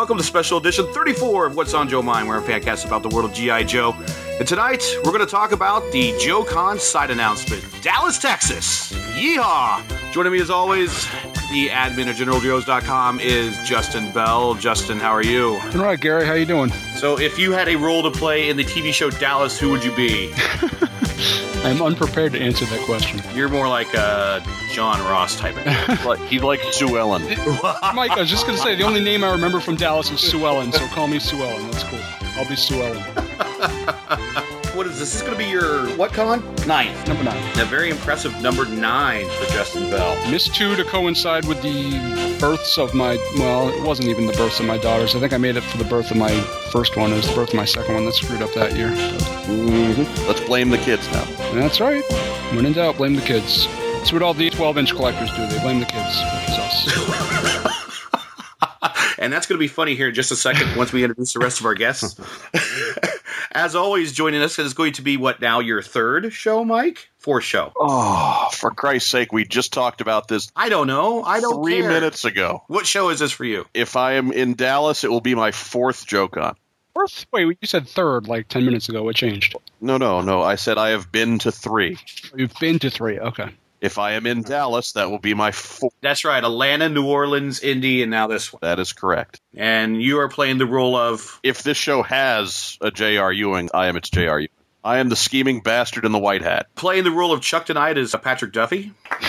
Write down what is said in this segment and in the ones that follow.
welcome to special edition 34 of What's on Joe Mind, where a fan cast about the world of G.I. Joe. And tonight, we're going to talk about the JoeCon site announcement. Dallas, Texas. Yeehaw! Joining me as always, the admin of GeneralJoes.com is Justin Bell. Justin, how are you? All right, Gary, how you doing? So if you had a role to play in the TV show Dallas, who would you be? I'm unprepared to answer that question. You're more like a John Ross type of guy. He'd like Sue Ellen. Mike, I was just going to say, the only name I remember from Dallas is Sue Ellen, so call me Sue Ellen. That's cool. I'll be Sue Ellen. What is this? This is going to be your, what con? 9th. Number 9. A very impressive number 9 for Justin Bell. Missed 2 to coincide with the births of my, well, it wasn't even the births of my daughters. I think I made it for the birth of my first one. It was the birth of my second one that screwed up that year. Mm-hmm. Let's blame the kids now. That's right. When in doubt, blame the kids. That's what all the 12-inch collectors do. They blame the kids, which is us. And that's going to be funny here in just a second once we introduce the rest of our guests. As always, joining us is going to be, what now, your 3rd show, Mike? 4th show. Oh, for Christ's sake, we just talked about this. I don't know. I don't 3 care. minutes ago. What show is this for you? If I am in Dallas, it will be my 4th JoeCon. 4th? Wait, you said 3rd like 10 minutes ago. What changed? No. I said I have been to 3. You've been to 3. Okay. If I am in Dallas, that will be my 4th. That's right. Atlanta, New Orleans, Indy, and now this one. That is correct. And you are playing the role of... If this show has a J.R. Ewing, I am its J.R. Ewing. I am the scheming bastard in the white hat. Playing the role of Chuck tonight is Patrick Duffy.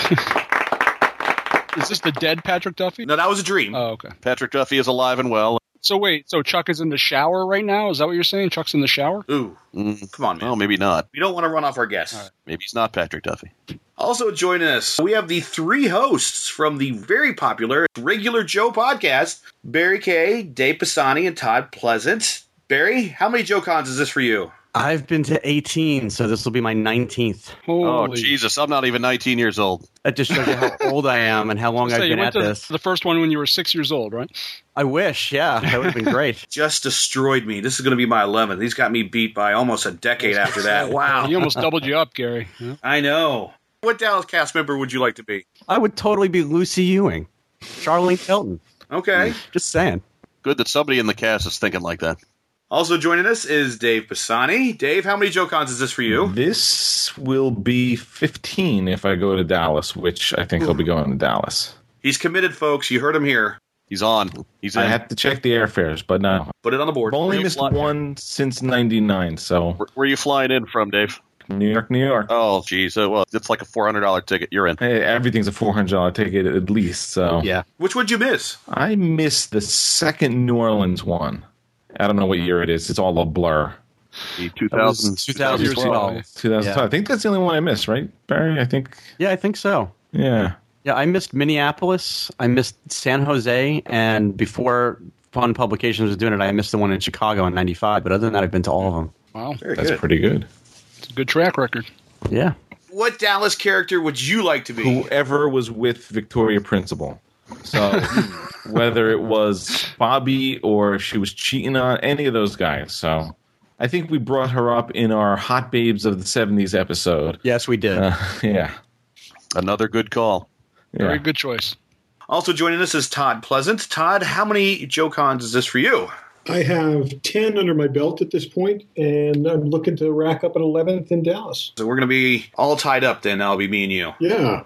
Is this the dead Patrick Duffy? No, that was a dream. Oh, okay. Patrick Duffy is alive and well. So wait, so Chuck is in the shower right now? Is that what you're saying? Chuck's in the shower? Ooh. Come on, man. Well, maybe not. We don't want to run off our guests. Right. Maybe he's not Patrick Duffy. Also joining us, we have the 3 hosts from the very popular Regular Joe podcast, Barry Kay, Dave Pisani, and Todd Pleasant. Barry, how many JoeCons is this for you? I've been to 18, so this will be my 19th. Holy. Oh, Jesus. I'm not even 19 years old. That just shows you how old I am and how long I've been at this. The first one when you were 6 years old, right? I wish, yeah. That would have been great. Just destroyed me. This is going to be my 11th. He's got me beat by almost a decade after that. Wow. He almost doubled you up, Gary. Yeah. I know. What Dallas cast member would you like to be? I would totally be Lucy Ewing. Charlene Tilton. Okay. Just saying. Good that somebody in the cast is thinking like that. Also joining us is Dave Pisani. Dave, how many JoeCons is this for you? This will be 15 if I go to Dallas, which I think I'll be going to Dallas. He's committed, folks. You heard him here. He's on. He's in. I have to check the airfares, but no. Put it on the board. I've only you missed fly- one since 99, so Where are you flying in from, Dave? New York, New York. Oh, geez. Well, it's like a $400 ticket. You're in. Hey, everything's a $400 ticket at least, so. Yeah. Which would you miss? I missed the second New Orleans one. I don't know what year it is. It's all a blur. The 2000, 2012. 2012. Yeah. I think that's the only one I missed, right, Barry? I think. Yeah, I think so. Yeah. Yeah, I missed Minneapolis. I missed San Jose. And before Fun Publications was doing it, I missed the one in Chicago in 95. But other than that, I've been to all of them. Wow. Very That's good. pretty good. It's a good track record. Yeah. What Dallas character would you like to be? Whoever was with Victoria Principal. So whether it was Bobby or she was cheating on any of those guys. So I think we brought her up in our Hot Babes of the 70s episode. Yes, we did. Yeah. Another good call. Very good choice. Also joining us is Todd Pleasant. Todd, how many JoeCons is this for you? I have 10 under my belt at this point, and I'm looking to rack up an 11th in Dallas. So we're going to be all tied up then. That'll be me and you. Yeah.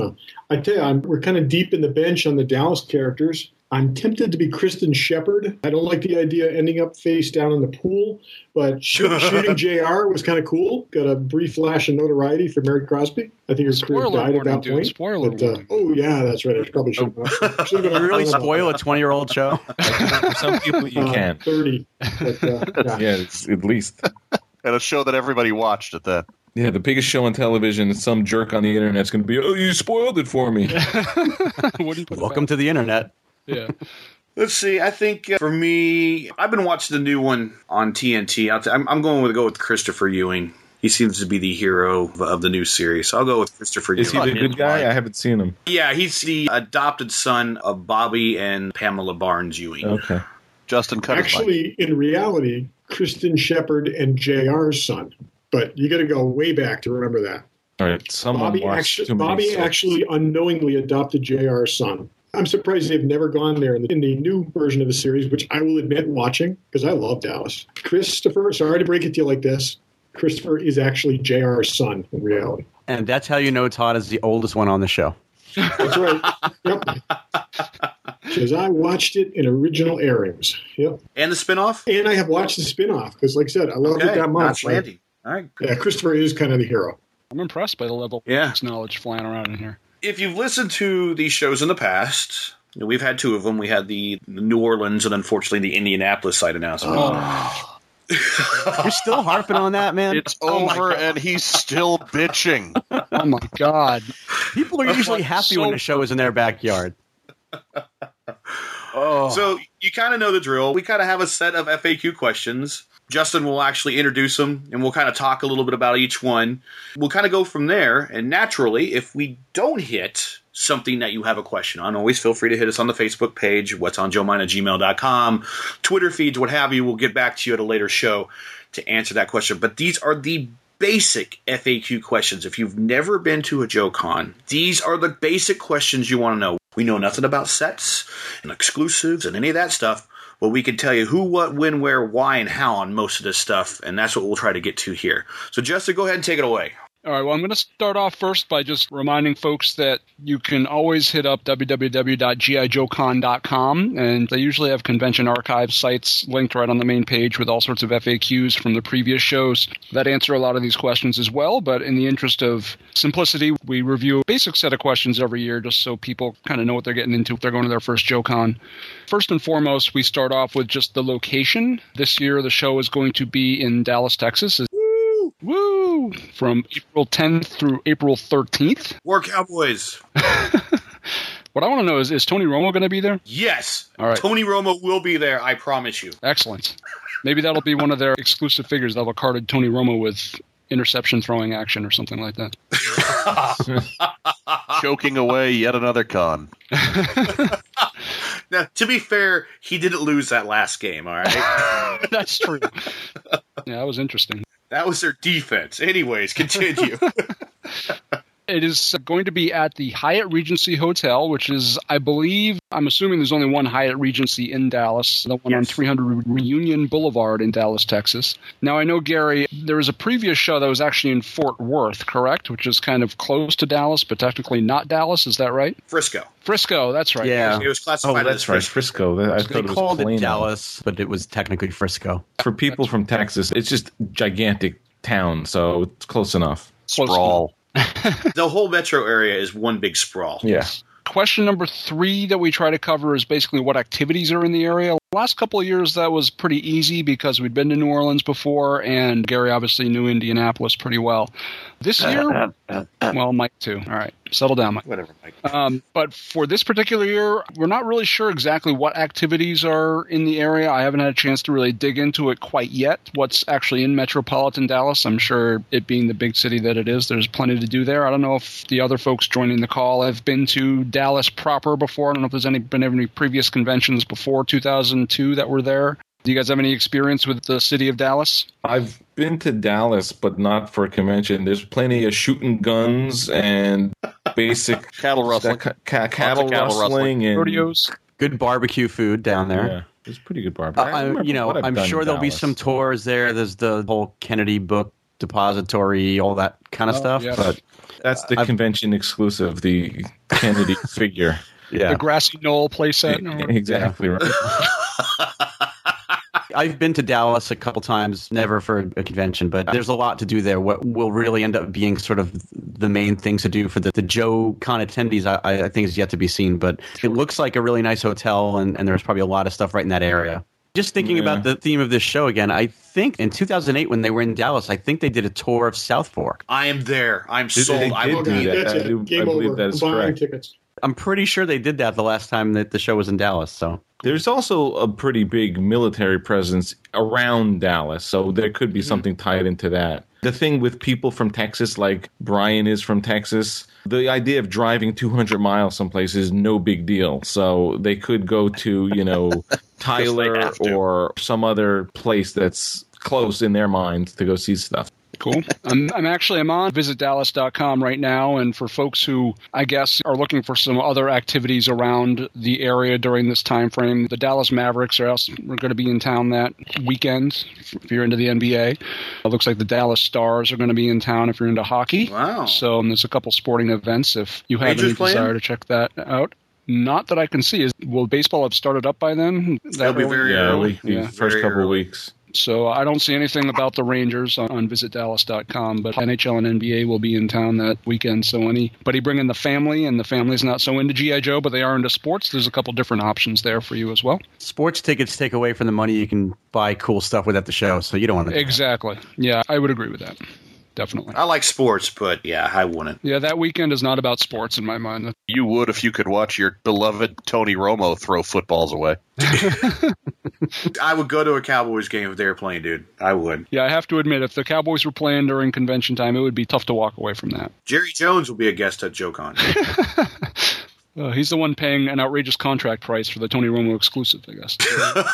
I tell you, we're kind of deep in the bench on the Dallas characters. I'm tempted to be Kristen Shepard. I don't like the idea of ending up face down in the pool, but shooting JR was kind of cool. Got a brief flash of notoriety for Mary Crosby. I think her career died at that point. Spoiler warning. Oh, yeah, that's right. I probably should have. Did you really spoil a 20-year-old show? For some people, you can. 30. But, yeah. Yeah, it's at least. And a show that everybody watched at that. Yeah, the biggest show on television, some jerk on the internet's going to be, oh, you spoiled it for me. Welcome to the internet. Yeah. Let's see. I think for me, I've been watching the new one on TNT. I'm going to go with Christopher Ewing. He seems to be the hero of the new series. So I'll go with Christopher Is he Ewing. the good guy? I haven't seen him. Yeah, he's the adopted son of Bobby and Pamela Barnes Ewing. Okay. Justin Cutter's Actually, in reality, Kristen Shepard and JR's son. But you got to go way back to remember that. All right. Someone watched too many Bobby soaps. actually unknowingly adopted JR's son. I'm surprised they've never gone there in the new version of the series, which I will admit watching, because I love Dallas. Christopher, sorry to break it to you like this, Christopher is actually JR's son in reality. And that's how you know Todd is the oldest one on the show. That's right. Yep. Because I watched it in original airings. Yep. And the spinoff? And I have watched the spinoff, because like I said, I love it that much. Not Landy. All right. Yeah, Christopher is kind of the hero. I'm impressed by the level of knowledge flying around in here. If you've listened to these shows in the past, we've had two of them. We had the New Orleans and unfortunately the Indianapolis site announcement. Oh. You're still harping on that, man? It's over, and he's still bitching. Oh, my God. People are usually happy when the show is in their backyard. So you kind of know the drill. We kind of have a set of FAQ questions. Justin will actually introduce them, and we'll kind of talk a little bit about each one. We'll kind of go from there, and naturally, if we don't hit something that you have a question on, always feel free to hit us on the Facebook page, whatsonjoemine@gmail.com, Twitter feeds, what have you. We'll get back to you at a later show to answer that question. But these are the basic FAQ questions. If you've never been to a JoeCon, these are the basic questions you want to know. We know nothing about sets and exclusives and any of that stuff. Well, we can tell you who, what, when, where, why, and how on most of this stuff, and that's what we'll try to get to here. So, Justin, go ahead and take it away. All right, well, I'm going to start off first by just reminding folks that you can always hit up www.gijoecon.com, and they usually have convention archive sites linked right on the main page with all sorts of FAQs from the previous shows that answer a lot of these questions as well. But in the interest of simplicity, we review a basic set of questions every year just so people kind of know what they're getting into if they're going to their first JoeCon. First and foremost, we start off with just the location. This year, the show is going to be in Dallas, Texas. Woo! From April 10th through April 13th. War Cowboys. What I want to know is Tony Romo going to be there? Yes. All right. Tony Romo will be there, I promise you. Excellent. Maybe that'll be one of their exclusive figures. They'll have carded Tony Romo with interception throwing action or something like that. Choking away yet another con. Now, to be fair, he didn't lose that last game, all right? That's true. Yeah, that was interesting. That was their defense. Anyways, continue. It is going to be at the Hyatt Regency Hotel, which is, I believe, I'm assuming there's only one Hyatt Regency in Dallas, the one on 300 Reunion Boulevard in Dallas, Texas. Now, I know, Gary, there was a previous show that was actually in Fort Worth, correct? Which is kind of close to Dallas, but technically not Dallas. Is that right? Frisco, that's right. Yeah. It was classified as Frisco. I thought They it was called it Plano. Dallas, but it was technically Frisco. For people from Texas, it's just gigantic town, so it's close enough. Sprawl. the whole metro area is one big sprawl. Yeah. Question number 3 that we try to cover is basically what activities are in the area. Last couple of years, that was pretty easy because we'd been to New Orleans before, and Gary obviously knew Indianapolis pretty well. This year, well, Mike too. All right, settle down, Mike. Whatever, Mike. But for this particular year, we're not really sure exactly what activities are in the area. I haven't had a chance to really dig into it quite yet. What's actually in metropolitan Dallas? I'm sure it being the big city that it is, there's plenty to do there. I don't know if the other folks joining the call have been to Dallas proper before. I don't know if there's been any previous conventions before 2002 that were there. Do you guys have any experience with the city of Dallas? I've been to Dallas, but not for a convention. There's plenty of shooting guns and basic Cattle rustling. Cattle rustling and Rodeos? Good barbecue food down there. Yeah, it's pretty good barbecue. I'm sure there'll be some tours there. There's the whole Kennedy Book Depository, all that kind of stuff. Yeah. But that's the convention exclusive, the Kennedy figure. Yeah, The Grassy Knoll playset? Exactly right. I've been to Dallas a couple times, never for a convention, but there's a lot to do there. What will really end up being sort of the main things to do for the JoeCon attendees, I think is yet to be seen. But it looks like a really nice hotel, and there's probably a lot of stuff right in that area. Just thinking about the theme of this show again, I think in 2008 when they were in Dallas, I think they did a tour of South Fork. I am there. I'm They sold. I did will do be that. there. That's it. I Game believe over. that is Buying correct. tickets. I'm pretty sure they did that the last time that the show was in Dallas. So There's also a pretty big military presence around Dallas, so there could be something tied into that. The thing with people from Texas, like Brian is from Texas, the idea of driving 200 miles someplace is no big deal. So they could go to, Tyler have to. or some other place that's close in their minds to go see stuff. Cool. I'm on visitdallas.com right now, and for folks who, I guess, are looking for some other activities around the area during this time frame, the Dallas Mavericks are going to be in town that weekend if you're into the NBA. It looks like the Dallas Stars are going to be in town if you're into hockey. Wow. So there's a couple sporting events if you have Rangers any desire playing? to check that out. Not that I can see. Will baseball have started up by then? That'll be very early. The first Very couple of early. weeks. So I don't see anything about the Rangers on visitdallas.com, but NHL and NBA will be in town that weekend. So anybody bringing the family, and the family's not so into G.I. Joe, but they are into sports, there's a couple different options there for you as well. Sports tickets take away from the money you can buy cool stuff with at the show, so you don't want to do that. Exactly. Yeah, I would agree with that. Definitely. I like sports, but yeah, I wouldn't. Yeah, that weekend is not about sports in my mind. You would if you could watch your beloved Tony Romo throw footballs away. I would go to a Cowboys game if they were playing, dude. I would. Yeah, I have to admit, if the Cowboys were playing during convention time, it would be tough to walk away from that. Jerry Jones will be a guest at JoeCon. He's the one paying an outrageous contract price for the Tony Romo exclusive, I guess.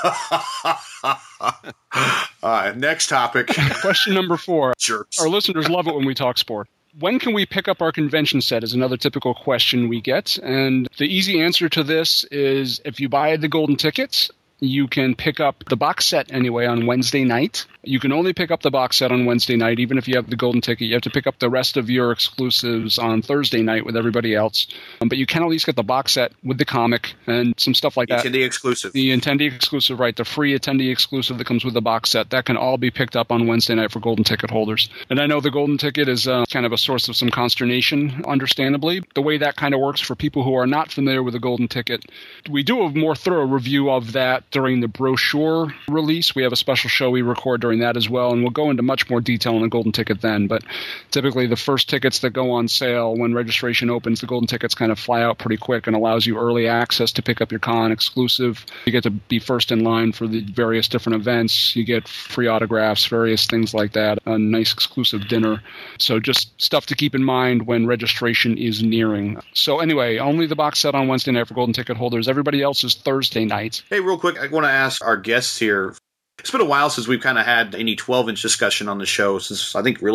All right, next topic. Question number 4. Jerks. Our listeners love it when we talk sport. When can we pick up our convention set is another typical question we get. And the easy answer to this is if you buy the golden tickets, you can pick up the box set anyway on Wednesday night. You can only pick up the box set on Wednesday night, even if you have the golden ticket. You have to pick up the rest of your exclusives on Thursday night with everybody else. But you can at least get the box set with the comic and some stuff like that. Attendee exclusive. The attendee exclusive, right, the free attendee exclusive that comes with the box set, that can all be picked up on Wednesday night for golden ticket holders. And I know the golden ticket is kind of a source of some consternation, understandably. The way that kind of works for people who are not familiar with the golden ticket, we do a more thorough review of that during the brochure release. We have a special show we record during that as well, and we'll go into much more detail on the golden ticket then. But typically the first tickets that go on sale when registration opens, the golden tickets kind of fly out pretty quick and allows you early access to pick up your con exclusive. You get to be first in line for the various different events. You get free autographs, various things like that, a nice exclusive dinner. So just stuff to keep in mind when registration is nearing. So anyway, only the box set on Wednesday night for golden ticket holders. Everybody else is Thursday night. Hey, real quick, I want to ask our guests here. It's been a while since we've kind of had any 12-inch discussion on the show, since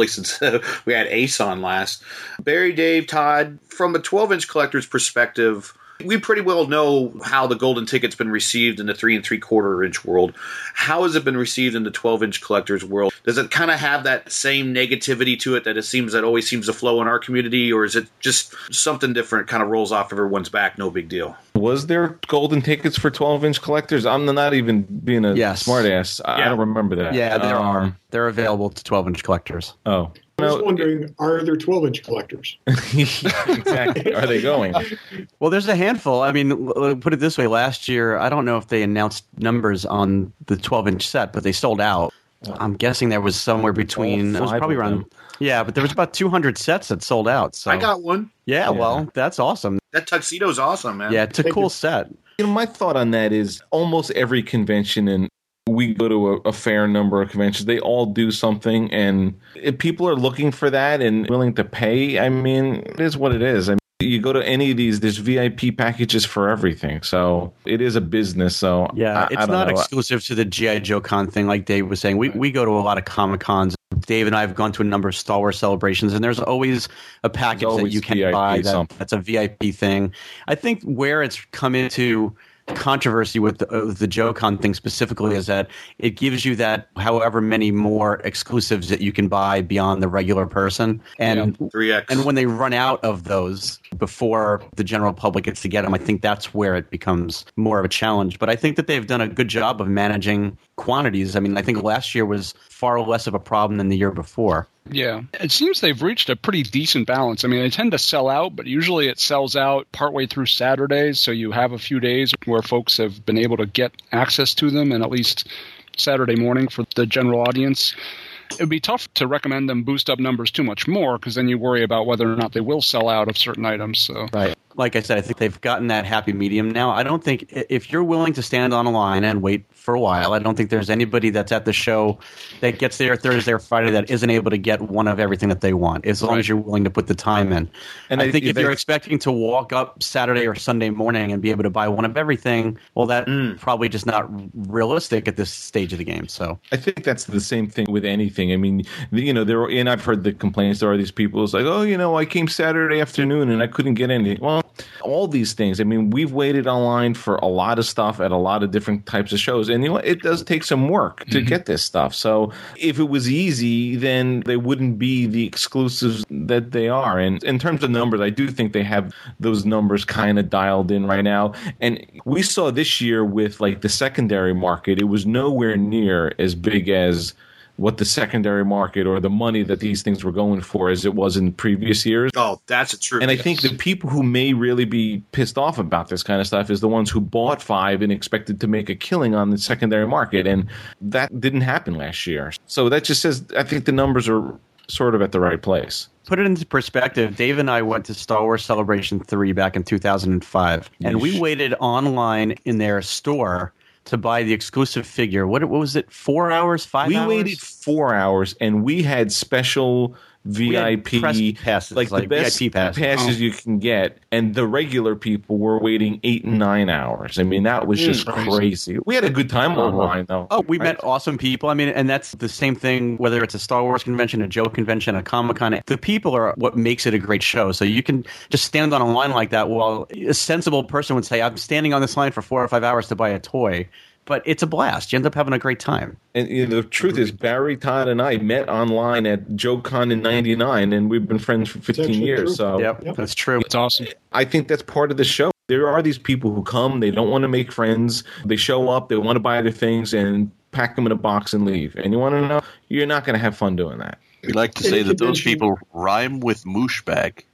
we had Ace on last. Barry, Dave, Todd, from a 12-inch collector's perspective, we pretty well know how the golden ticket's been received in the 3 3/4 inch world. How has it been received in the 12-inch collector's world? Does it kind of have that same negativity to it that always seems to flow in our community, or is it just something different, kind of rolls off everyone's back, no big deal? Was there golden tickets for 12-inch collectors? I'm not even being a smartass. I don't remember that. Yeah, there are. They're available to 12-inch collectors. Oh. I was wondering, are there 12-inch collectors? Exactly. Are they going? Well, there's a handful. I mean, put it this way. Last year, I don't know if they announced numbers on the 12-inch set, but they sold out. I'm guessing there was somewhere between, it was probably around, yeah, but there was about 200 sets that sold out. So I got one. Yeah, well, that's awesome. That tuxedo's awesome, man. Yeah, it's a cool set. You know, my thought on that is almost every convention, and we go to a fair number of conventions, they all do something, and if people are looking for that and willing to pay, I mean, it is what it is. I mean, you go to any of these, there's VIP packages for everything. So it is a business. So yeah, I it's don't not know. exclusive to the G.I. Joe Con thing, like Dave was saying. We go to a lot of Comic Cons. Dave and I have gone to a number of Star Wars celebrations, and there's always a package that you can VIP buy something. that's a VIP thing. I think where it's come into controversy with the JoeCon thing specifically is that it gives you that however many more exclusives that you can buy beyond the regular person. And 3X. And when they run out of those before the general public gets to get them, I think that's where it becomes more of a challenge. But I think that they've done a good job of managing quantities. I mean, I think last year was far less of a problem than the year before. Yeah. It seems they've reached a pretty decent balance. I mean, they tend to sell out, but usually it sells out partway through Saturdays, so you have a few days where folks have been able to get access to them, and at least Saturday morning for the general audience. It would be tough to recommend them boost up numbers too much more, because then you worry about whether or not they will sell out of certain items. So Right. like I said, I think they've gotten that happy medium now. I don't think if you're willing to stand on a line and wait for a while, I don't think there's anybody that's at the show that gets there Thursday or Friday that isn't able to get one of everything that they want, as long as you're willing to put the time in. And I think if you're expecting to walk up Saturday or Sunday morning and be able to buy one of everything, well, that's probably just not realistic at this stage of the game. So I think that's the same thing with anything. I mean, and I've heard the complaints. There are these people who's like, oh, I came Saturday afternoon and I couldn't get anything. Well, all these things. I mean, we've waited online for a lot of stuff at a lot of different types of shows, and it does take some work to get this stuff. So if it was easy, then they wouldn't be the exclusives that they are. And in terms of numbers, I do think they have those numbers kind of dialed in right now. And we saw this year with like the secondary market, it was nowhere near as big as what the secondary market or the money that these things were going for as it was in previous years. Oh, that's a true. And I think the people who may really be pissed off about this kind of stuff is the ones who bought 5 and expected to make a killing on the secondary market. And that didn't happen last year. So that just says, I think the numbers are sort of at the right place. Put it into perspective. Dave and I went to Star Wars Celebration 3 back in 2005, and we waited online in their store to buy the exclusive figure. What was it? 4 hours? 5 hours? We waited 4 hours, and we had special VIP passes, like the best VIP passes you can get, and the regular people were waiting 8 and 9 hours. I mean, that was just crazy. We had a good time online, though. Oh, we met awesome people. I mean, and that's the same thing, whether it's a Star Wars convention, a Joe convention, a Comic-Con. The people are what makes it a great show. So you can just stand on a line like that. Well, a sensible person would say, I'm standing on this line for 4 or 5 hours to buy a toy. But it's a blast. You end up having a great time. And the truth is, Barry, Todd, and I met online at JoeCon in '99, and we've been friends for 15 years. True. So Yep, that's true. It's awesome. I think that's part of the show. There are these people who come, they don't want to make friends, they show up, they want to buy their things, and pack them in a box and leave. And you want to know, you're not going to have fun doing that. We like to say that those people rhyme with moosh bag.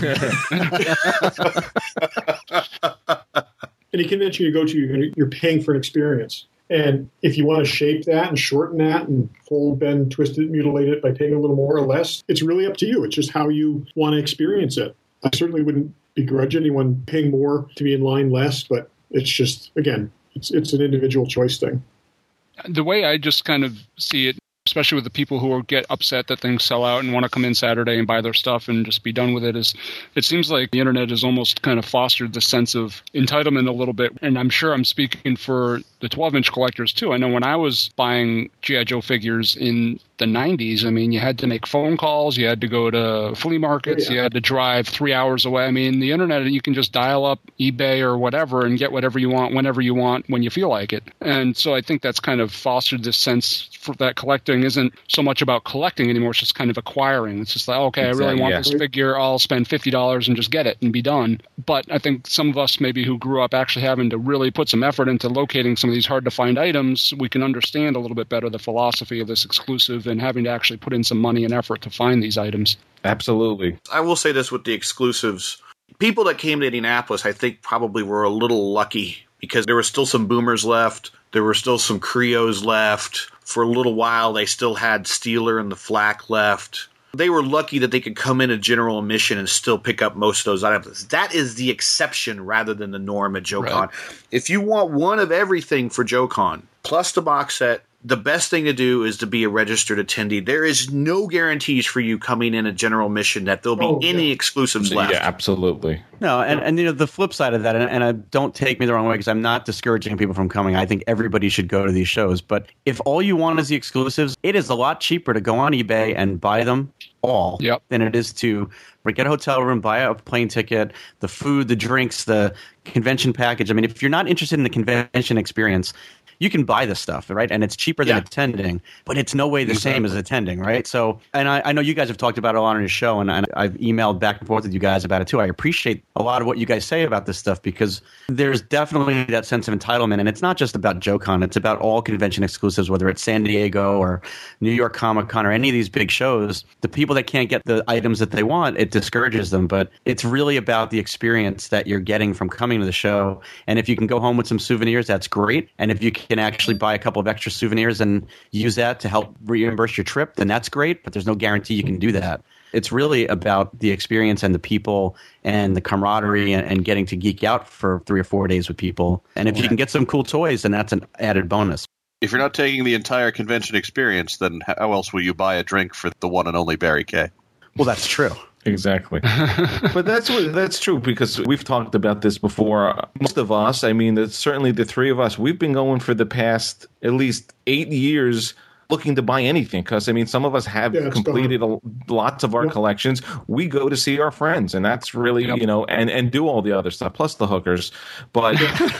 Any convention you go to, you're paying for an experience. And if you want to shape that and shorten that and fold, bend, twist it, mutilate it by paying a little more or less, it's really up to you. It's just how you want to experience it. I certainly wouldn't begrudge anyone paying more to be in line less, but it's just, again, it's an individual choice thing. The way I just kind of see it, especially with the people who get upset that things sell out and want to come in Saturday and buy their stuff and just be done with it, is it seems like the internet has almost kind of fostered the sense of entitlement a little bit. And I'm sure I'm speaking for the 12-inch collectors too. I know when I was buying G.I. Joe figures in the 90s, I mean, you had to make phone calls, you had to go to flea markets, you had to drive 3 hours away. I mean, the internet, you can just dial up eBay or whatever and get whatever you want, whenever you want, when you feel like it. And so I think that's kind of fostered this sense for that collecting isn't so much about collecting anymore, it's just kind of acquiring. It's just like, okay, I really want this figure, I'll spend $50 and just get it and be done. But I think some of us maybe who grew up actually having to really put some effort into locating some of these hard-to-find items, we can understand a little bit better the philosophy of this exclusive and having to actually put in some money and effort to find these items. Absolutely. I will say this with the exclusives. People that came to Indianapolis, I think, probably were a little lucky because there were still some boomers left. There were still some Creos left. For a little while, they still had Steeler and the Flak left. They were lucky that they could come in a general admission and still pick up most of those items. That is the exception rather than the norm at JoeCon. Right. If you want one of everything for JoeCon, plus the box set, the best thing to do is to be a registered attendee. There is no guarantees for you coming in a general admission that there'll be any exclusives left. Yeah, absolutely. No, and you know, the flip side of that, and don't take me the wrong way because I'm not discouraging people from coming. I think everybody should go to these shows. But if all you want is the exclusives, it is a lot cheaper to go on eBay and buy them all than it is to get a hotel room, buy a plane ticket, the food, the drinks, the convention package. I mean, if you're not interested in the convention experience, you can buy this stuff, right? And it's cheaper than attending, but it's no way the same as attending, right? So, and I know you guys have talked about it a lot on your show, and I've emailed back and forth with you guys about it too. I appreciate a lot of what you guys say about this stuff because there's definitely that sense of entitlement, and it's not just about JoeCon. It's about all convention exclusives, whether it's San Diego or New York Comic-Con or any of these big shows. The people that can't get the items that they want, it discourages them, but it's really about the experience that you're getting from coming to the show. And if you can go home with some souvenirs, that's great. And if you can actually buy a couple of extra souvenirs and use that to help reimburse your trip, then that's great, but there's no guarantee you can do that. It's really about the experience and the people and the camaraderie and getting to geek out for 3 or 4 days with people. And if you can get some cool toys, then that's an added bonus. If you're not taking the entire convention experience, then how else will you buy a drink for the one and only Barry Kay? Well, that's true. Exactly. But that's true, because we've talked about this before. Most of us, I mean, certainly the three of us, we've been going for the past at least 8 years looking to buy anything, because, I mean, some of us have completed lots of our collections. We go to see our friends, and that's really, and do all the other stuff, plus the hookers. But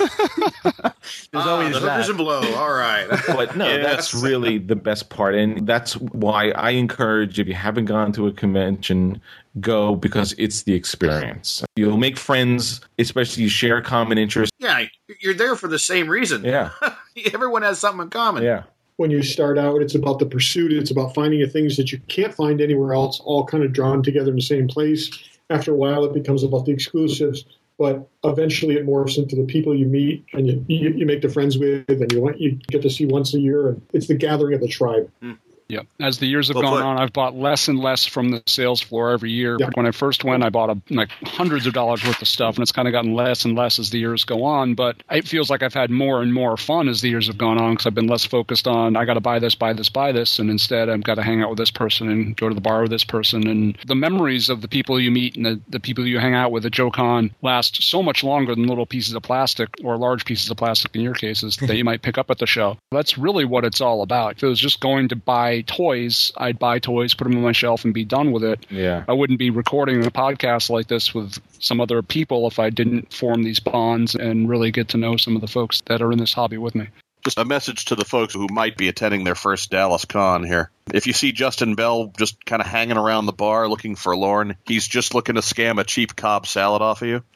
there's always the hookers and blow. All right. But no, that's really the best part. And that's why I encourage, if you haven't gone to a convention, go, because it's the experience. You'll make friends, especially you share common interests. Yeah, you're there for the same reason. Yeah. Everyone has something in common. Yeah. When you start out, it's about the pursuit. It's about finding the things that you can't find anywhere else, all kind of drawn together in the same place. After a while, it becomes about the exclusives, but eventually it morphs into the people you meet and you make the friends with, and you get to see once a year, and it's the gathering of the tribe. Yeah. As the years have gone on, I've bought less and less from the sales floor every year. Yeah. When I first went, I bought hundreds of dollars worth of stuff, and it's kind of gotten less and less as the years go on. But it feels like I've had more and more fun as the years have gone on, because I've been less focused on, I got to buy this, and instead I've got to hang out with this person and go to the bar with this person. And the memories of the people you meet and the people you hang out with at JoeCon last so much longer than little pieces of plastic, or large pieces of plastic in your cases, that you might pick up at the show. That's really what it's all about. If it was just going to buy toys, I'd buy toys, put them on my shelf, and be done with it. Yeah. I wouldn't be recording a podcast like this with some other people if I didn't form these bonds and really get to know some of the folks that are in this hobby with me. Just a message to the folks who might be attending their first Dallas Con here. If you see Justin Bell just kind of hanging around the bar looking forlorn, he's just looking to scam a cheap Cobb salad off of you.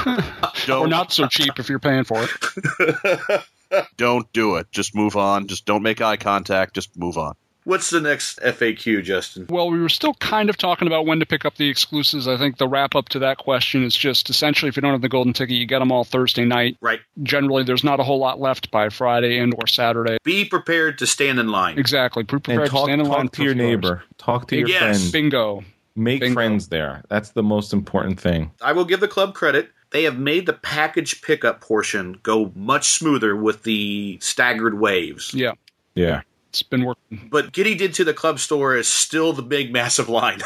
Or not so cheap if you're paying for it. Don't do it. Just move on. Just don't make eye contact. Just move on. What's the next FAQ, Justin? Well, we were still kind of talking about when to pick up the exclusives. I think the wrap-up to that question is just essentially, if you don't have the golden ticket, you get them all Thursday night. Right. Generally, there's not a whole lot left by Friday and or Saturday. Be prepared to stand in line. Exactly. Prepared And to stand in line. talk to your neighbor. Talk to your friend. Bingo. Make friends there. That's the most important thing. I will give the club credit. They have made the package pickup portion go much smoother with the staggered waves. Yeah. Yeah. It's been working. But getting into the club store is still the big, massive line.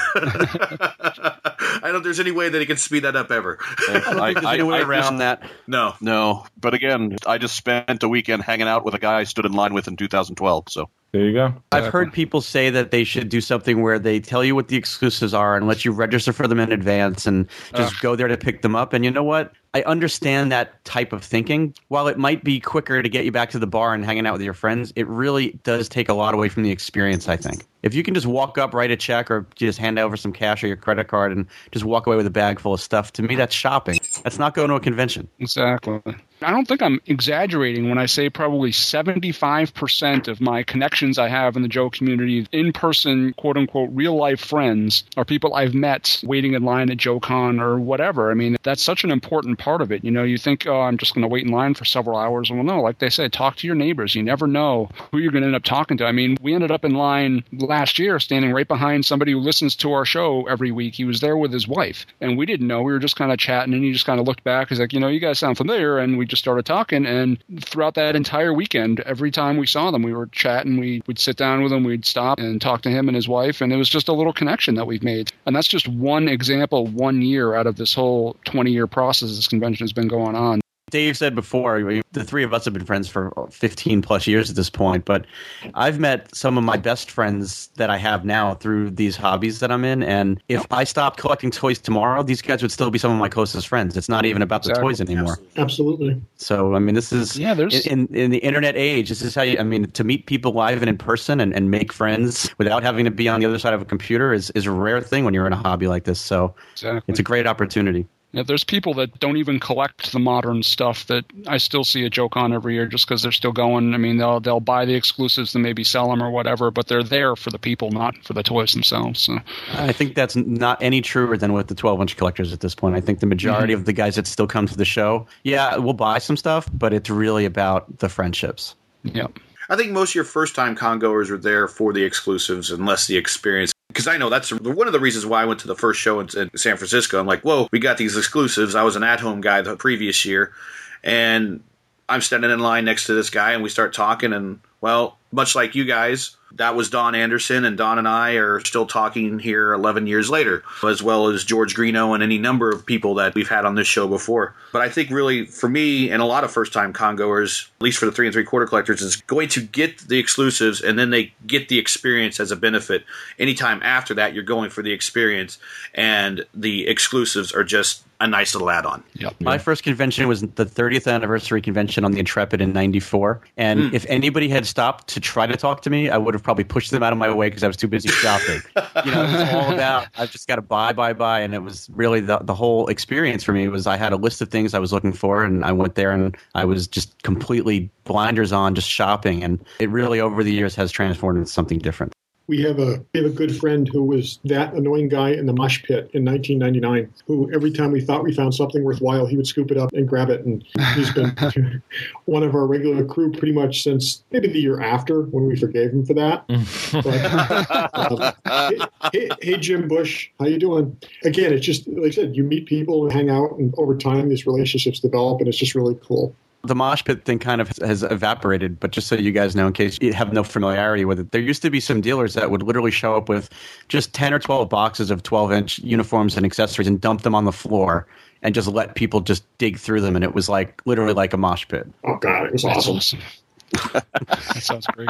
I don't know if there's any way that he can speed that up ever. I think there's any way around that. No. No. But again, I just spent a weekend hanging out with a guy I stood in line with in 2012. So There you go. I've heard people say that they should do something where they tell you what the exclusives are and let you register for them in advance and just go there to pick them up. And you know what? I understand that type of thinking. While it might be quicker to get you back to the bar and hanging out with your friends, it really does take a lot away from the experience, I think. If you can just walk up, write a check, or just hand over some cash or your credit card and just walk away with a bag full of stuff, to me, that's shopping. That's not going to a convention. Exactly. I don't think I'm exaggerating when I say probably 75% of my connections I have in the Joe community, in-person, quote-unquote, real-life friends, are people I've met waiting in line at JoeCon or whatever. I mean, that's such an important part of it. You know, you think, oh, I'm just going to wait in line for several hours. Well, no, like they said, talk to your neighbors. You never know who you're going to end up talking to. I mean, we ended up in line last year standing right behind somebody who listens to our show every week. He was there with his wife, and we didn't know. We were just kind of chatting, and he just kind of looked back. He's like, you know, you guys sound familiar, and we just started talking. And throughout that entire weekend, every time we saw them, we were chatting. We'd sit down with him, we'd stop and talk to him and his wife, and it was just a little connection that we've made. And that's just one example, 1 year out of this whole 20-year process this convention has been going on. Dave said before, the three of us have been friends for 15 plus years at this point, but I've met some of my best friends that I have now through these hobbies that I'm in. And if I stopped collecting toys tomorrow, these guys would still be some of my closest friends. It's not even about the toys anymore. Absolutely. So, I mean, this is in the internet age, this is how you, I mean, to meet people live and in person and make friends without having to be on the other side of a computer is a rare thing when you're in a hobby like this. So it's a great opportunity. Yeah, there's people that don't even collect the modern stuff that I still see at JoeCon every year just because they're still going. I mean, they'll buy the exclusives and maybe sell them or whatever, but they're there for the people, not for the toys themselves. So I think that's not any truer than with the 12-inch collectors at this point. I think the majority of the guys that still come to the show, yeah, we'll buy some stuff, but it's really about the friendships. Yeah. I think most of your first-time con-goers are there for the exclusives, unless the experience Because I know that's one of the reasons why I went to the first show in San Francisco. I'm like, whoa, we got these exclusives. I was an at-home guy the previous year, and I'm standing in line next to this guy, and we start talking, and, well, much like you guys, that was Don Anderson, and Don and I are still talking here 11 years later, as well as George Greeno and any number of people that we've had on this show before. But I think really, for me and a lot of first-time congoers, at least for the 3 3/4 collectors, is going to get the exclusives, and then they get the experience as a benefit. Anytime after that, you're going for the experience, and the exclusives are just a nice little add-on. Yep. My first convention was the 30th anniversary convention on the Intrepid in '94, and if anybody had stopped to try to talk to me, I would have probably pushed them out of my way because I was too busy shopping. It was all about, I've just got to buy, and it was really the whole experience for me was I had a list of things I was looking for, and I went there and I was just completely blinders on, just shopping, and it really over the years has transformed into something different. We have a good friend who was that annoying guy in the mosh pit in 1999, who every time we thought we found something worthwhile, he would scoop it up and grab it. And he's been one of our regular crew pretty much since maybe the year after, when we forgave him for that. Hey, Jim Bush, how you doing? Again, it's just, like I said, you meet people and hang out, and over time these relationships develop, and it's just really cool. The mosh pit thing kind of has evaporated, but just so you guys know, in case you have no familiarity with it, there used to be some dealers that would literally show up with just 10 or 12 boxes of 12-inch uniforms and accessories and dump them on the floor and just let people just dig through them, and it was like literally like a mosh pit. Oh, God, it was That's awesome. That sounds great.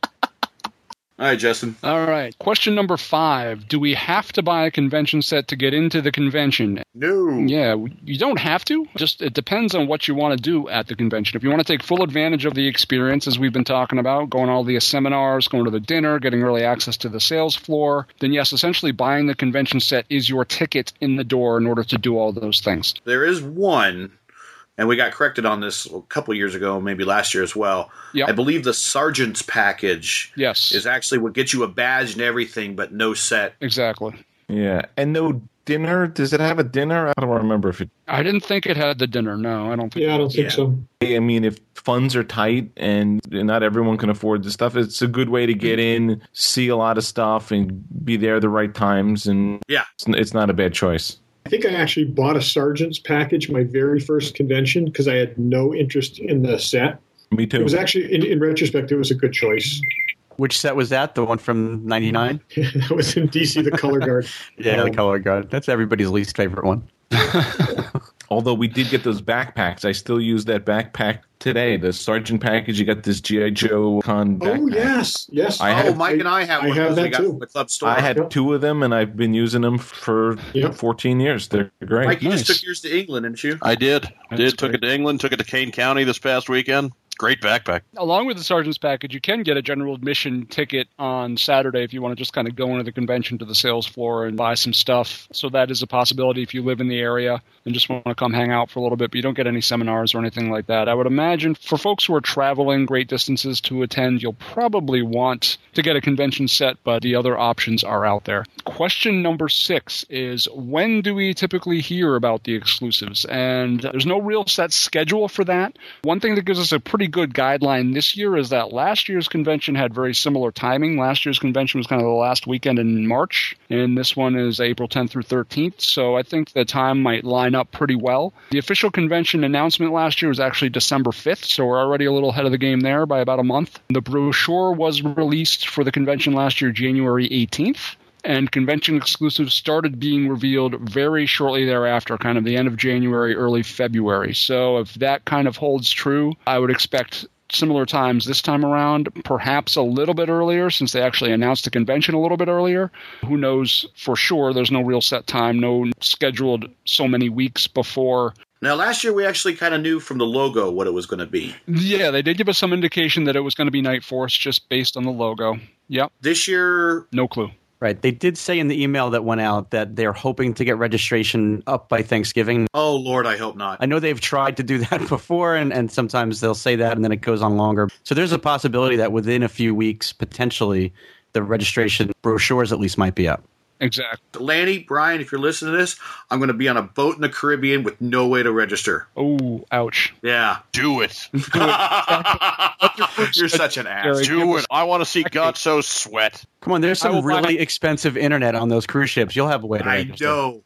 All right, Justin. All right. Question number 5. Do we have to buy a convention set to get into the convention? No. Yeah, you don't have to. Just it depends on what you want to do at the convention. If you want to take full advantage of the experience, as we've been talking about, going to all the seminars, going to the dinner, getting early access to the sales floor, then yes, essentially buying the convention set is your ticket in the door in order to do all those things. There is one, and we got corrected on this a couple years ago, maybe last year as well. Yep. I believe the Sergeant's package is actually what gets you a badge and everything, but no set. Exactly. Yeah, and no dinner. Does it have a dinner? I don't remember if it. I didn't think it had the dinner. No, I don't think. Yeah, I don't think so. I mean, if funds are tight and not everyone can afford this stuff, it's a good way to get in, see a lot of stuff, and be there at the right times. And it's not a bad choice. I think I actually bought a Sergeant's package my very first convention because I had no interest in the set. Me too. It was actually, in retrospect, it was a good choice. Which set was that? The one from '99? That was in DC, the Color Guard. Yeah, the Color Guard. That's everybody's least favorite one. Although we did get those backpacks. I still use that backpack today. The Sergeant package, you got this G.I. Joe Con backpack. Oh, yes. Mike and I have one. I have we that got too. from the club store. I had 2 of them, and I've been using them for 14 years. They're great. Mike, you Nice. just took yours to England, didn't you? I did. That's Took great. it to England, took it to Kane County this past weekend. Great backpack. Along with the Sergeant's package, you can get a general admission ticket on Saturday if you want to just kind of go into the convention to the sales floor and buy some stuff. So that is a possibility if you live in the area and just want to come hang out for a little bit, but you don't get any seminars or anything like that. I would imagine for folks who are traveling great distances to attend, you'll probably want to get a convention set, but the other options are out there. Question number 6 is, when do we typically hear about the exclusives? And there's no real set schedule for that. One thing that gives us a pretty good guideline this year is that last year's convention had very similar timing. Last year's convention was kind of the last weekend in March, and this one is April 10th through 13th, so I think the time might line up pretty well. The official convention announcement last year was actually December 5th, so we're already a little ahead of the game there by about a month. The brochure was released for the convention last year, January 18th. And convention exclusives started being revealed very shortly thereafter, kind of the end of January, early February. So if that kind of holds true, I would expect similar times this time around, perhaps a little bit earlier since they actually announced the convention a little bit earlier. Who knows for sure? There's no real set time, no scheduled so many weeks before. Now, last year we actually kind of knew from the logo what it was going to be. Yeah, they did give us some indication that it was going to be Night Force just based on the logo. Yep. This year, No clue. Right. They did say in the email that went out that they're hoping to get registration up by Thanksgiving. oh Lord, I hope not. I know they've tried to do that before, and sometimes they'll say that and then it goes on longer. So there's a possibility that within a few weeks, potentially, the registration brochures at least might be up. Exactly. Lanny, Brian, if you're listening to this, I'm going to be on a boat in the Caribbean with no way to register. Oh, ouch. Yeah. Do it. You're such an ass. Do it. I want to see Gotso sweat. Come on, there's I will some really expensive internet on those cruise ships. You'll have a way to I register. know.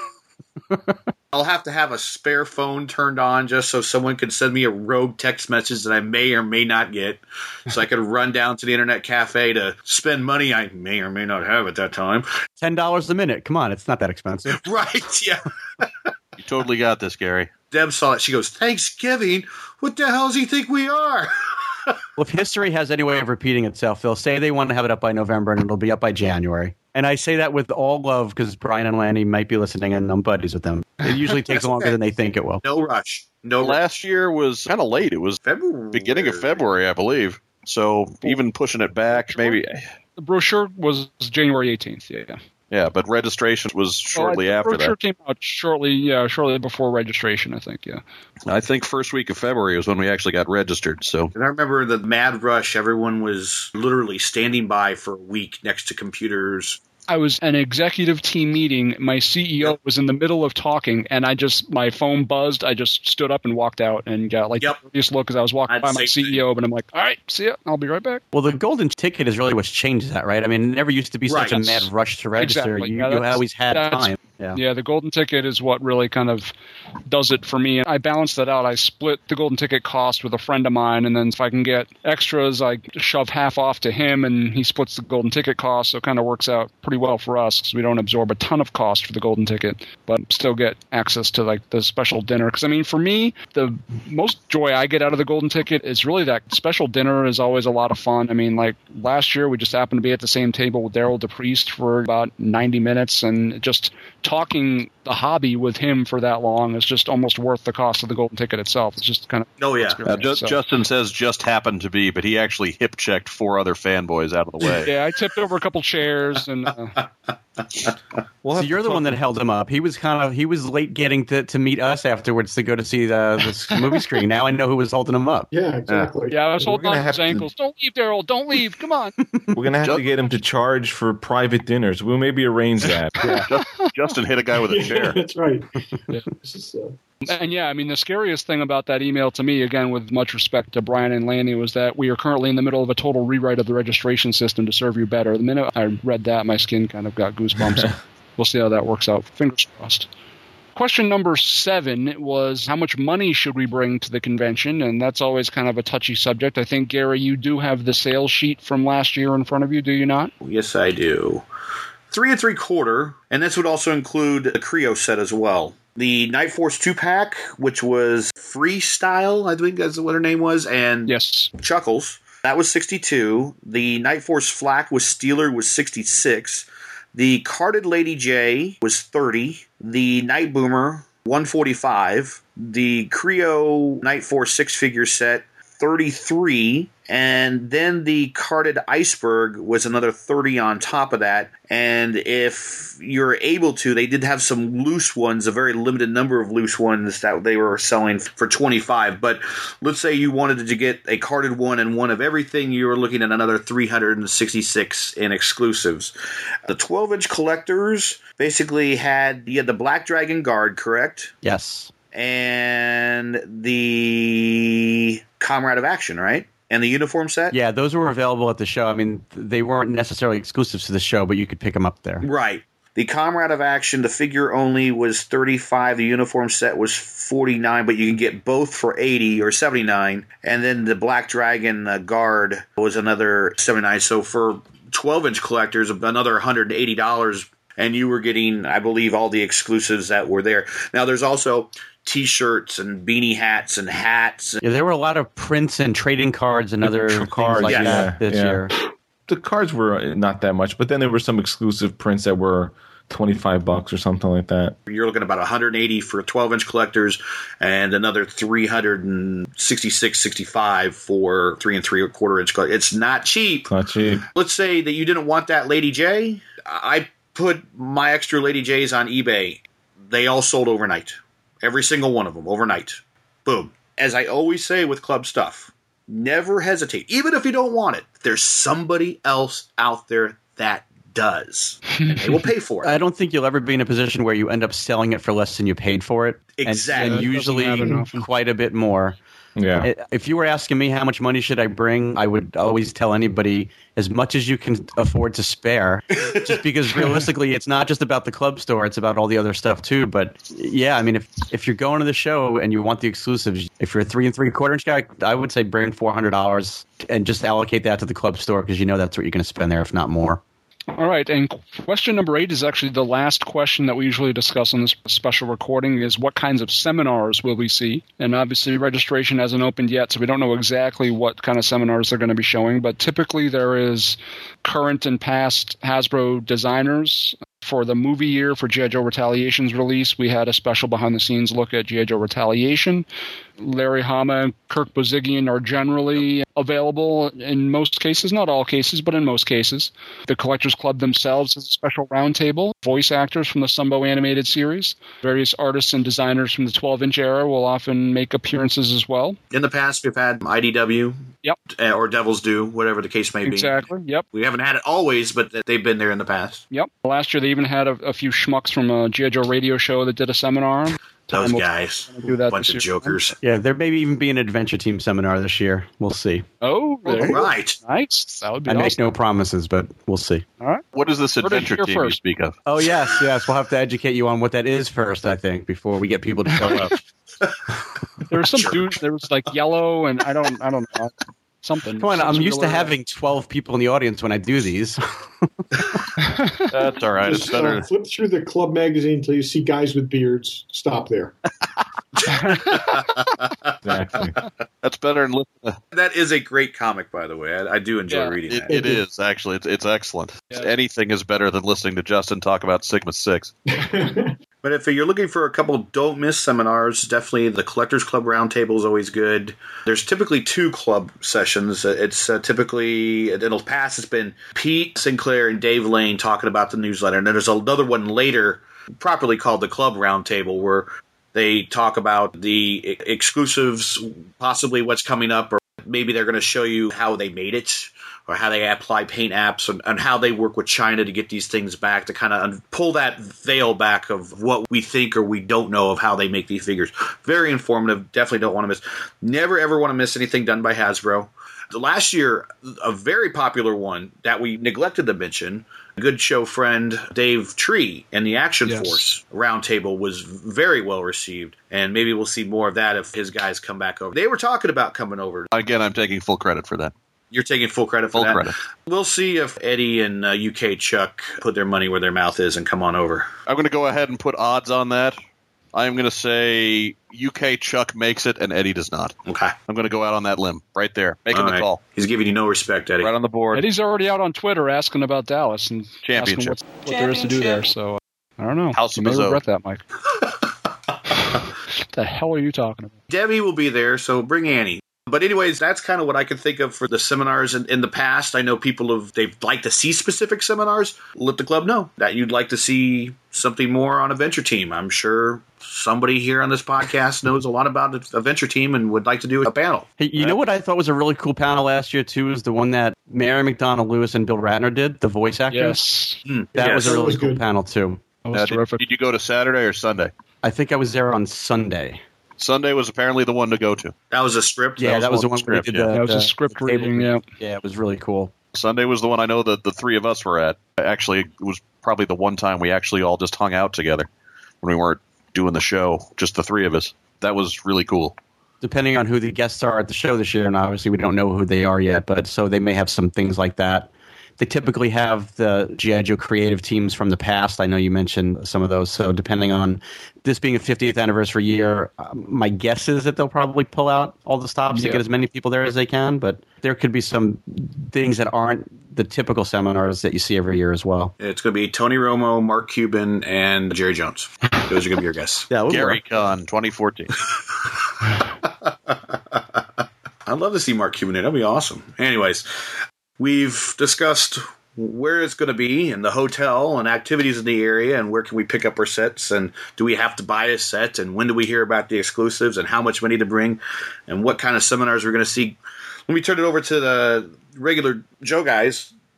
I'll have to have a spare phone turned on just so someone can send me a rogue text message that I may or may not get, so I could run down to the internet cafe to spend money I may or may not have at that time. $10 a minute. Come on, it's not that expensive. Right, yeah. You totally got this, Gary. Deb saw it. She goes, Thanksgiving? What the hell does he think we are? Well, if history has any way of repeating itself, they'll say they want to have it up by November, and it'll be up by January. And I say that with all love because Brian and Lanny might be listening, and I'm buddies with them. It usually takes longer than they think it will. No rush. No rush. Last year was kind of late. It was February. beginning of February, I believe. So even pushing it back, maybe. The brochure was January 18th. Yeah. Yeah, but registration was shortly The after brochure that. came out shortly before registration, I think, yeah. I think first week of February was when we actually got registered. So And I remember the mad rush. Everyone was literally standing by for a week next to computers. I was an executive team meeting. My CEO was in the middle of talking, and my phone buzzed. I just stood up and walked out and got the previous look as I was walking I'd by my say CEO, but I'm like, all right, see ya. I'll be right back. Well, the golden ticket is really what's changed that, right? I mean, it never used to be such a Right. mad rush to register. Exactly. You, Yeah, you that's- always had time. Yeah, the golden ticket is what really kind of does it for me. And I balance that out. I split the golden ticket cost with a friend of mine, and then if I can get extras, I shove half off to him, and he splits the golden ticket cost. So it kind of works out pretty well for us because we don't absorb a ton of cost for the golden ticket, but still get access to the special dinner. Because I mean, for me, the most joy I get out of the golden ticket is really that special dinner is always a lot of fun. I mean, last year we just happened to be at the same table with Daryl DePriest for about 90 minutes, and just talking the hobby with him for that long is just almost worth the cost of the golden ticket itself. It's just kind of experience. Justin says just happened to be, but he actually hip checked 4 other fanboys out of the way. Yeah, I tipped over a couple chairs and. So you're the one that held him up. He was late getting to meet us afterwards to go to see this movie screening. Now I know who was holding him up. Yeah, exactly. Yeah, I was holding gonna on to his have to- ankles. Don't leave, Daryl. Don't leave. Come on. We're going to have to get him to charge for private dinners. We'll maybe arrange that. Justin hit a guy with a Yeah, chair. that's right. Yeah. This is, And yeah, I mean, the scariest thing about that email to me, again, with much respect to Brian and Lanny, was that we are currently in the middle of a total rewrite of the registration system to serve you better. The minute I read that, my skin kind of got goosebumps. We'll see how that works out. Fingers crossed. Question number 7 was how much money should we bring to the convention? And that's always kind of a touchy subject. I think, Gary, you do have the sales sheet from last year in front of you, do you not? Yes, I do. 3 3/4, and this would also include the Creo set as well. The Night Force 2-pack, which was Freestyle, I think that's what her name was, and Yes. Chuckles, that was 62. The Night Force Flak was Steeler was 66. The Carded Lady J was 30. The Night Boomer, 145. The Creo Night Force 6-figure set, 33. And then the Carded Iceberg was another 30 on top of that. And if you're able to, they did have some loose ones, a very limited number of loose ones that they were selling for 25. But let's say you wanted to get a carded one and one of everything, you were looking at another 366 in exclusives. The 12-inch collectors basically had the Black Dragon Guard, correct? Yes. And the Comrade of Action, right? And the uniform set? Yeah, those were available at the show. I mean, they weren't necessarily exclusives to the show, but you could pick them up there. Right. The Comrade of Action, the figure only was 35. The uniform set was 49, but you can get both for 80 or 79. And then the Black Dragon Guard was another 79. So for 12-inch collectors, another $180. And you were getting, I believe, all the exclusives that were there. Now, there's also T-shirts and beanie hats and hats. Yeah, there were a lot of prints and trading cards and other Cards, things like yeah, that this year. The cards were not that much, but then there were some exclusive prints that were $25 or something like that. You're looking at about 180 for 12-inch collectors and another 366, 65 for 3 3/4-inch collectors. It's not cheap. It's not cheap. Let's say that you didn't want that Lady J. I put my extra Lady J's on eBay. They all sold overnight. Every single one of them overnight. Boom. As I always say with club stuff, never hesitate. Even if you don't want it, there's somebody else out there that does. And they will pay for it. I don't think you'll ever be in a position where you end up selling it for less than you paid for it. Exactly. And usually quite a bit more. Yeah. If you were asking me how much money should I bring, I would always tell anybody as much as you can afford to spare. Just because realistically, it's not just about the club store; it's about all the other stuff too. But yeah, I mean, if you're going to the show and you want the exclusives, if you're a 3 3/4 inch guy, I would say bring $400 and just allocate that to the club store because you know that's what you're going to spend there, if not more. All right, and question number 8 is actually the last question that we usually discuss on this special recording is what kinds of seminars will we see? And obviously registration hasn't opened yet, so we don't know exactly what kind of seminars they're going to be showing, but typically there is current and past Hasbro designers. For the movie year for G.I. Joe Retaliation's release, we had a special behind-the-scenes look at G.I. Joe Retaliation. Larry Hama and Kirk Bozigian are generally available in most cases, not all cases, but in most cases. The Collectors Club themselves has a special roundtable. Voice actors from the Sunbow animated series. Various artists and designers from the 12-inch era will often make appearances as well. In the past, we've had IDW. Yep. Or Devil's Due, whatever the case may be. Exactly, yep. We haven't had it always, but they've been there in the past. Yep. Last year, they even had a few schmucks from a G.I. Joe radio show that did a seminar. Those guys. Do that bunch of jokers. Yeah, there may even be an Adventure Team seminar this year. We'll see. Oh, there you go. Right. Nice. That would be I awesome. make no promises, but we'll see. All right. What is this Heard it adventure here team you first. speak of? Oh, yes. We'll have to educate you on what that is first, I think, before we get people to show up. There was some dude. There was like yellow, and I don't know something. Come on, I'm used to Really- having 12 people in the audience when I do these. That's all right. It's Just better. flip through the club magazine until you see guys with beards. Stop there. Exactly. That's better than listening. That is a great comic, by the way. I do enjoy Yeah. reading that. It is actually. It's excellent. Yeah. Anything is better than listening to Justin talk about Sigma 6. But if you're looking for a couple don't miss seminars, definitely the Collectors Club Roundtable is always good. There's typically 2 club sessions. It's typically, in the past, it's been Pete Sinclair and Dave Lane talking about the newsletter. And then there's another one later, properly called the Club Roundtable, where they talk about the exclusives, possibly what's coming up, or maybe they're going to show you how they made it, or how they apply paint apps, and how they work with China to get these things back, to kind of pull that veil back of what we think or we don't know of how they make these figures. Very informative. Definitely don't want to miss. Never, ever want to miss anything done by Hasbro. The last year, a very popular one that we neglected to mention, a good show friend Dave Tree and the Action Yes. Force Roundtable was very well received, and maybe we'll see more of that if his guys come back over. They were talking about coming over. Again, I'm taking full credit for that. You're taking full credit for Full that? credit. We'll see if Eddie and UK Chuck put their money where their mouth is and come on over. I'm going to go ahead and put odds on that. I'm going to say UK Chuck makes it and Eddie does not. Okay. I'm going to go out on that limb right there, making All the right. call He's giving you no respect, Eddie. right on the board. Eddie's already out on Twitter asking about Dallas and asking Championship. what there is to do there. So I don't know. House you of may his own. regret that, Mike. What the hell are you talking about? Debbie will be there, so bring Annie. But anyways, that's kind of what I can think of for the seminars in the past. I know people they'd like to see specific seminars. Let the club know that you'd like to see something more on Adventure Team. I'm sure somebody here on this podcast knows a lot about Adventure Team and would like to do a panel. Hey, you know what I thought was a really cool panel last year, too, is the one that Mary McDonald Lewis and Bill Ratner did, the voice actors. Yes. That was a that really was cool good. panel, too. That was terrific. Did you go to Saturday or Sunday? I think I was there on Sunday. Sunday was apparently the one to go to. That was a script. Yeah, that was the one where we script, did yeah. the, That was a the script table reading, yeah. Yeah, it was really cool. Sunday was the one I know that the 3 of us were at. Actually, it was probably the one time we actually all just hung out together when we weren't doing the show, just the 3 of us. That was really cool. Depending on who the guests are at the show this year, and obviously we don't know who they are yet, but so they may have some things like that. They typically have the G.I. Joe creative teams from the past. I know you mentioned some of those. So depending on this being a 50th anniversary year, my guess is that they'll probably pull out all the stops to Yeah. get as many people there as they can. But there could be some things that aren't the typical seminars that you see every year as well. It's going to be Tony Romo, Mark Cuban, and Jerry Jones. Those are going to be your guests. Yeah, Gary Con 2014. I'd love to see Mark Cuban there. That'd be awesome. Anyways, we've discussed where it's going to be and the hotel and activities in the area and where can we pick up our sets and do we have to buy a set and when do we hear about the exclusives and how much money to bring and what kind of seminars we're going to see. Let me turn it over to the regular Joe guys.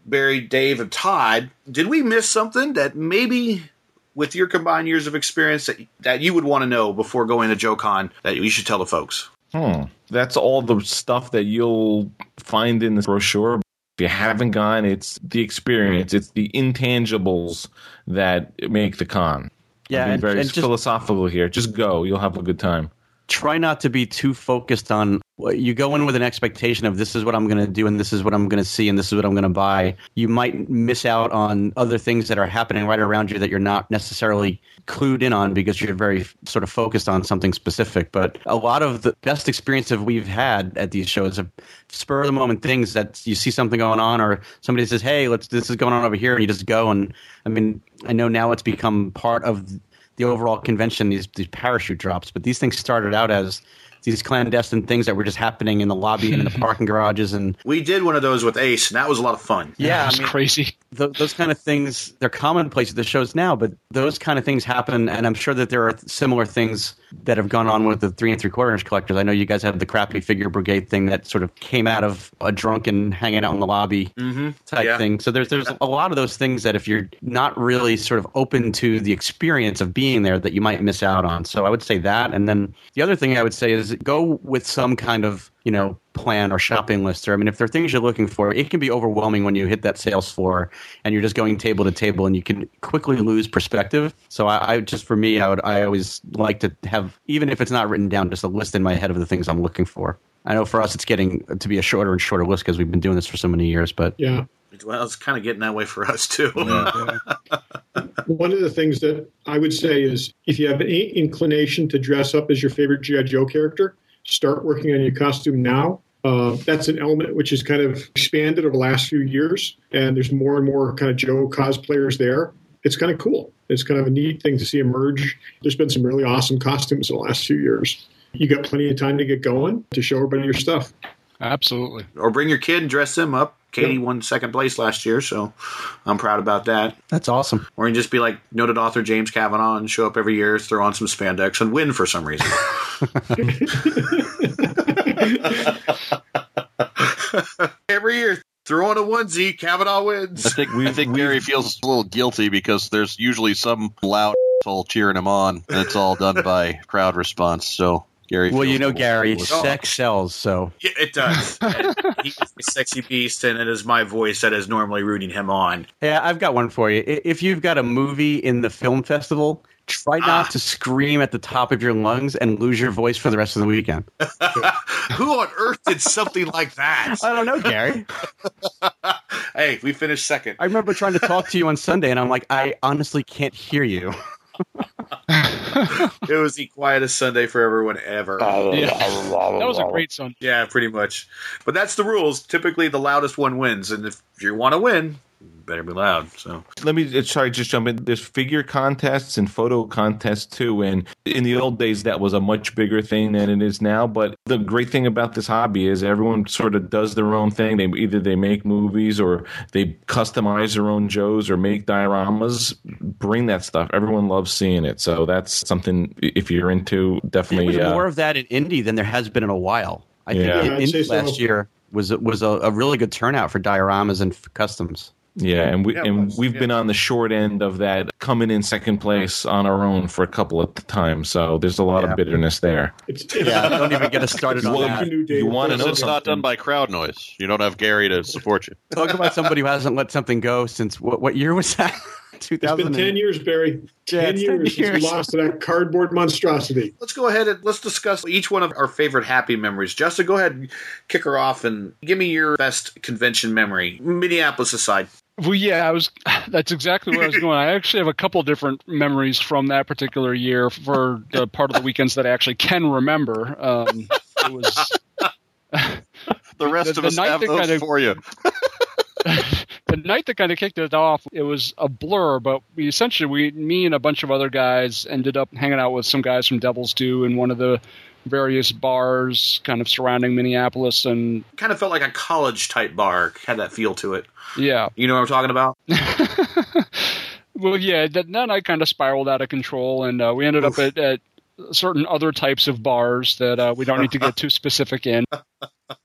Barry, Dave, and Todd, did we miss something that maybe with your combined years of experience that you would want to know before going to JoeCon that you should tell the folks? That's all the stuff that you'll find in the brochure. If you haven't gone, it's the experience. It's the intangibles that make the con. Yeah, I'm being very and just philosophical here. Just go. You'll have a good time. try not to be too focused on. You go in with an expectation of this is what I'm going to do and this is what I'm going to see and this is what I'm going to buy. You might miss out on other things that are happening right around you that you're not necessarily clued in on because you're very sort of focused on something specific. But a lot of the best experiences we've had at these shows are spur of the moment things that you see something going on or somebody says, hey, this is going on over here, and you just go. And I mean, I know now it's become part of the overall convention, these parachute drops, but these things started out as these clandestine things that were just happening in the lobby and in the parking garages. And we did one of those with Ace, and that was a lot of fun. Yeah, it was crazy. Those kind of things, they're commonplace at the shows now, but those kind of things happen, and I'm sure that there are similar things that have gone on with the 3 3/4 inch collectors. I know you guys have the crappy figure brigade thing that sort of came out of a drunken hanging out in the lobby type thing. So there's a lot of those things that if you're not really sort of open to the experience of being there, that you might miss out on. So I would say that. And then the other thing I would say is go with some kind of, plan or shopping list. Or, I mean, if there are things you're looking for, it can be overwhelming when you hit that sales floor and you're just going table to table and you can quickly lose perspective. So I just, for me, I always like to have, even if it's not written down, just a list in my head of the things I'm looking for. I know for us, it's getting to be a shorter and shorter list because we've been doing this for so many years, but yeah. Well, it's kind of getting that way for us too. Yeah. One of the things that I would say is if you have any inclination to dress up as your favorite G.I. Joe character, start working on your costume now. That's an element which is kind of expanded over the last few years, and there's more and more kind of Joe cosplayers there. It's kind of cool. It's kind of a neat thing to see emerge. There's been some really awesome costumes in the last few years. You got plenty of time to get going to show everybody your stuff. Absolutely. Or bring your kid and dress them up. Katie won second place last year, so I'm proud about that. That's awesome. Or you can just be like noted author James Kavanaugh and show up every year, throw on some spandex, and win for some reason. Every year, throw on a onesie, Kavanaugh wins. I think Gary feels a little guilty because there's usually some loud asshole cheering him on, and it's all done by crowd response. So Gary. Well, Gary, sex sells, so yeah, it does. He's a sexy beast, and it is my voice that is normally rooting him on. Hey, I've got one for you. If you've got a movie in the film festival, try not to scream at the top of your lungs and lose your voice for the rest of the weekend. Who on earth did something like that? I don't know, Gary. Hey, we finished second. I remember trying to talk to you on Sunday, and I'm like, I honestly can't hear you. It was the quietest Sunday for everyone ever. That was a great Sunday. Yeah, pretty much. But that's the rules. Typically, the loudest one wins, and if you want to win, you better be loud. So Let me just jump in. There's figure contests and photo contests too, and in the old days that was a much bigger thing than it is now. But the great thing about this hobby is everyone sort of does their own thing. Either they make movies or they customize their own Joes or make dioramas. Bring that stuff. Everyone loves seeing it. So that's something if you're into, definitely. There's more of that in Indy than there has been in a while. I think I'd Indy say so. last year was a really good turnout for dioramas and customs. Yeah, and we've been on the short end of that, coming in second place on our own for a couple of times. So there's a lot of bitterness there. Don't even get us started on that. You want to know It's not done by crowd noise. You don't have Gary to support you. Talk about somebody who hasn't let something go since what year was that? 2000. It's been 10 years, Barry. 10 years since we lost to that cardboard monstrosity. let's go ahead and let's discuss each one of our favorite happy memories. Justin, go ahead and kick her off and give me your best convention memory, Minneapolis aside. Well, yeah, that's exactly where I was going. I actually have a couple different memories from that particular year for the part of the weekends that I actually can remember. It was The rest of us have those for you. the night that kind of kicked it off, it was a blur, but me and a bunch of other guys ended up hanging out with some guys from Devil's Due in one of the various bars kind of surrounding Minneapolis, and Kind of felt like a college type bar, had that feel to it. yeah. You know what I'm talking about? Well, yeah, that night kind of spiraled out of control, and we ended up at certain other types of bars that we don't need to get too specific in.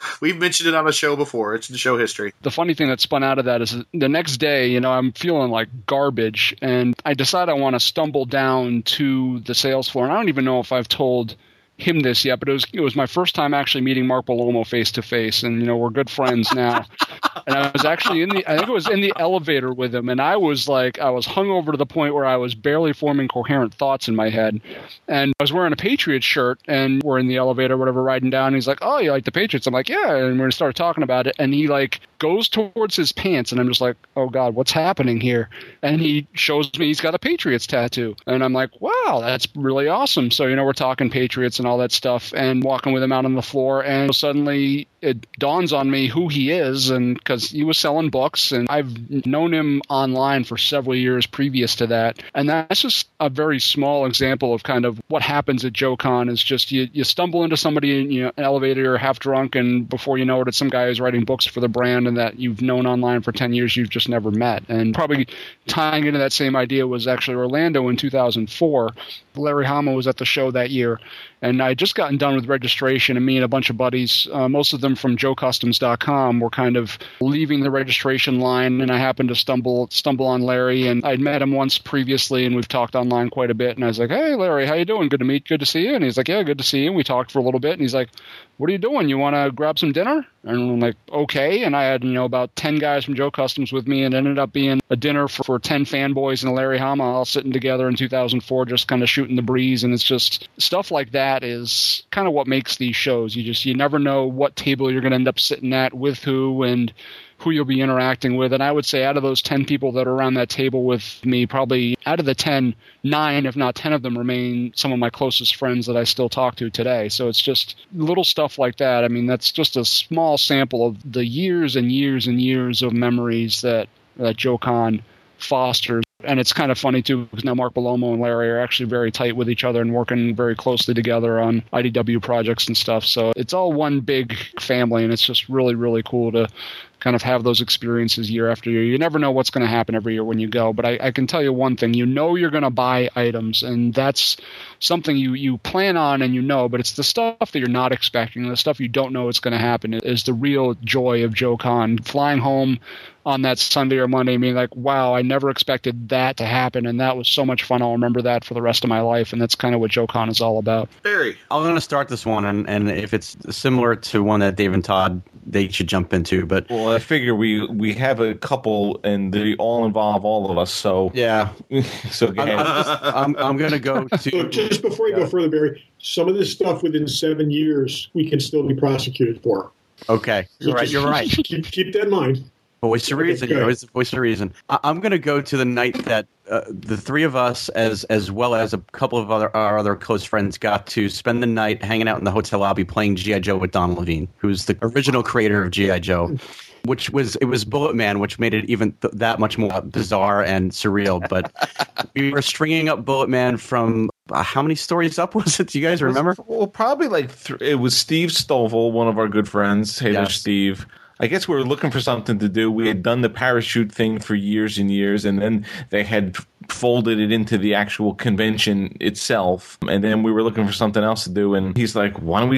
We've mentioned it on the show before. It's in show history. The funny thing that spun out of that is the next day, I'm feeling like garbage, and I decide I want to stumble down to the sales floor. And I don't even know if I've told him this yet, but it was my first time actually meeting Mark Bellomo face to face, and we're good friends now. And I was actually in the elevator with him, and I was hungover to the point where I was barely forming coherent thoughts in my head. And I was wearing a Patriots shirt, and we're in the elevator, whatever, riding down. And he's like, "Oh, you like the Patriots?" I'm like, "Yeah." And we started talking about it, and he goes towards his pants, and I'm just like, "Oh God, what's happening here?" And he shows me he's got a Patriots tattoo, and I'm like, "Wow, that's really awesome." So we're talking Patriots and all that stuff, and walking with him out on the floor, and suddenly it dawns on me who he is, and because he was selling books, and I've known him online for several years previous to that. And that's just a very small example of kind of what happens at JoeCon. Is just you stumble into somebody in an elevator, half drunk, and before you know it, it's some guy who's writing books for the brand and that you've known online for 10 years you've just never met. And probably tying into that same idea was actually Orlando in 2004. Larry Hama was at the show that year, and I had just gotten done with registration, and me and a bunch of buddies, most of them from JoeCustoms.com, were kind of leaving the registration line, and I happened to stumble on Larry, and I'd met him once previously, and we've talked online quite a bit, and I was like, "Hey, Larry, how you doing? Good to see you." And he's like, "Yeah, good to see you." And we talked for a little bit, and he's like, "What are you doing? You want to grab some dinner?" And I'm like, "Okay." And I had, about 10 guys from Joe Customs with me, and it ended up being a dinner for 10 fanboys and Larry Hama all sitting together in 2004, just kind of shooting the breeze. And it's just stuff like that is kind of what makes these shows. You never know what table you're going to end up sitting at with who and who you'll be interacting with. And I would say out of those 10 people that are around that table with me, probably out of the 10, 9, if not 10 of them remain some of my closest friends that I still talk to today. So it's just little stuff like that. I mean, that's just a small sample of the years and years and years of memories that JoeCon fosters. And it's kind of funny, too, because now Mark Bellomo and Larry are actually very tight with each other and working very closely together on IDW projects and stuff. So it's all one big family, and it's just really, really cool to kind of have those experiences year after year. You never know what's going to happen every year when you go, but I can tell you one thing. You're going to buy items, and that's something you plan on and but it's the stuff that you're not expecting, the stuff you don't know it's going to happen is the real joy of JoeCon. Flying home on that Sunday or Monday, being like, wow, I never expected that to happen, and that was so much fun. I'll remember that for the rest of my life, and that's kind of what JoeCon is all about. Barry. I'm going to start this one, and if it's similar to one that Dave and Todd, they should jump into. But well, I figure we have a couple, and they all involve all of us. So yeah, so go ahead. I'm going to go to. Look, just before you go further, Barry, some of this stuff within 7 years we can still be prosecuted for. Okay, you're right. Keep that in mind. Voice of reason, always the voice of reason. I'm going to go to the night that the three of us, as well as a couple of our other close friends, got to spend the night hanging out in the hotel lobby playing G.I. Joe with Don Levine, who's the original creator of G.I. Joe. It was Bullet Man, which made it even that much more bizarre and surreal. But we were stringing up Bullet Man from how many stories up was it? Do you guys remember? Well, probably it was Steve Stovall, one of our good friends. Hey there, Steve. I guess we were looking for something to do. We had done the parachute thing for years and years, and then they had folded it into the actual convention itself. And then we were looking for something else to do, and he's like, why don't we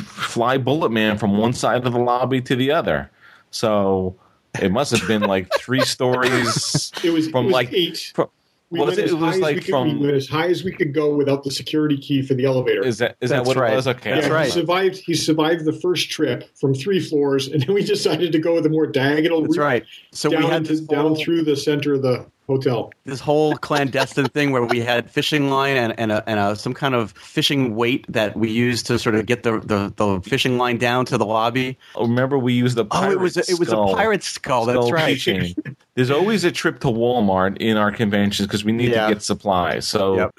fly Bullet Man from one side of the lobby to the other? So it must have been like 3 stories. It was 8. We went as high as we could go without the security key for the elevator. Is that what it was? Okay, that's right. He survived the first trip from 3 floors, and then we decided to go with a more diagonal route. That's right. So we had down through the center of the hotel. This whole clandestine thing where we had fishing line and some kind of fishing weight that we used to sort of get the fishing line down to the lobby. Oh, remember we used the pirate skull. It was a pirate skull. That's right. There's always a trip to Walmart in our conventions because we need to get supplies. So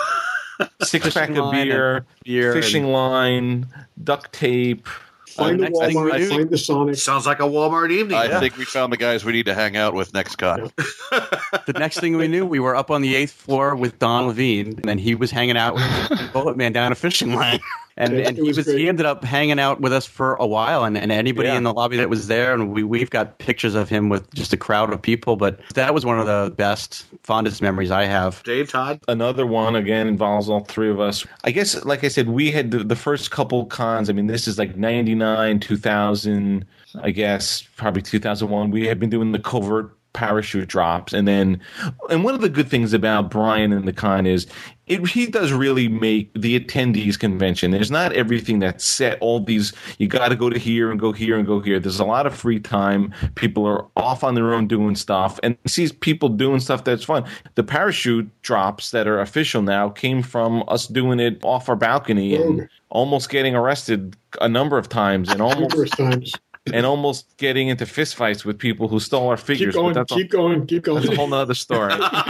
6-pack of beer, fishing line, duct tape. Find the Walmart, find the Sonic. Sounds like a Walmart evening. I think we found the guys we need to hang out with next con. The next thing we knew, we were up on the 8th floor with Don Levine, and he was hanging out with Bullet Man down a fishing line. And he ended up hanging out with us for a while, and anybody in the lobby that was there, and we've got pictures of him with just a crowd of people. But that was one of the best, fondest memories I have. Dave, Todd? Another one, again, involves all three of us. I guess, like I said, we had the first couple cons. I mean, this is like 99, 2000, I guess, probably 2001. We had been doing the covert parachute drops, and one of the good things about Brian and the con is he does really make the attendees convention. There's not everything that's set. All these, you got to go to here and go here and go here. There's a lot of free time. People are off on their own doing stuff, and sees people doing stuff that's fun. The parachute drops that are official now came from us doing it off our balcony and almost getting arrested a number of times, and almost getting into fistfights with people who stole our figures. Keep going. That's a whole nother story.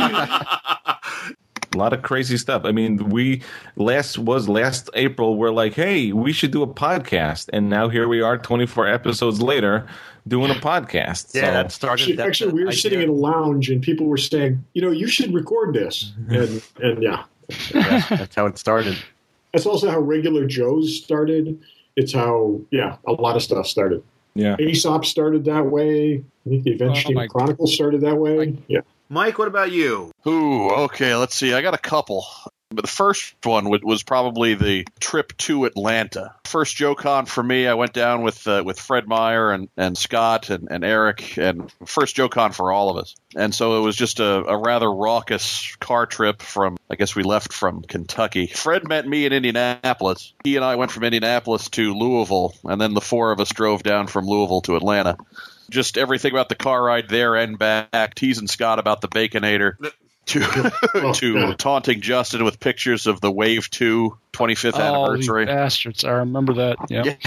A lot of crazy stuff. I mean, last April, we're like, hey, we should do a podcast. And now here we are 24 episodes later doing a podcast. Yeah, that started. Actually, we were sitting in a lounge and people were saying, you should record this. And that's how it started. That's also how Regular Joe's started. It's how, a lot of stuff started. Yeah. Aesop started that way. I think the Adventure Chronicles started that way. Mike, what about you? Ooh, okay, let's see. I got a couple. But the first one was probably the trip to Atlanta. First JoeCon for me, I went down with Fred Meyer and Scott and Eric, and first JoeCon for all of us. And so it was just a rather raucous car trip from, I guess we left from Kentucky. Fred met me in Indianapolis. He and I went from Indianapolis to Louisville, and then the four of us drove down from Louisville to Atlanta. Just everything about the car ride there and back, teasing Scott about the Baconator, to taunting Justin with pictures of the Wave 2 25th anniversary. You bastards. I remember that. Yep.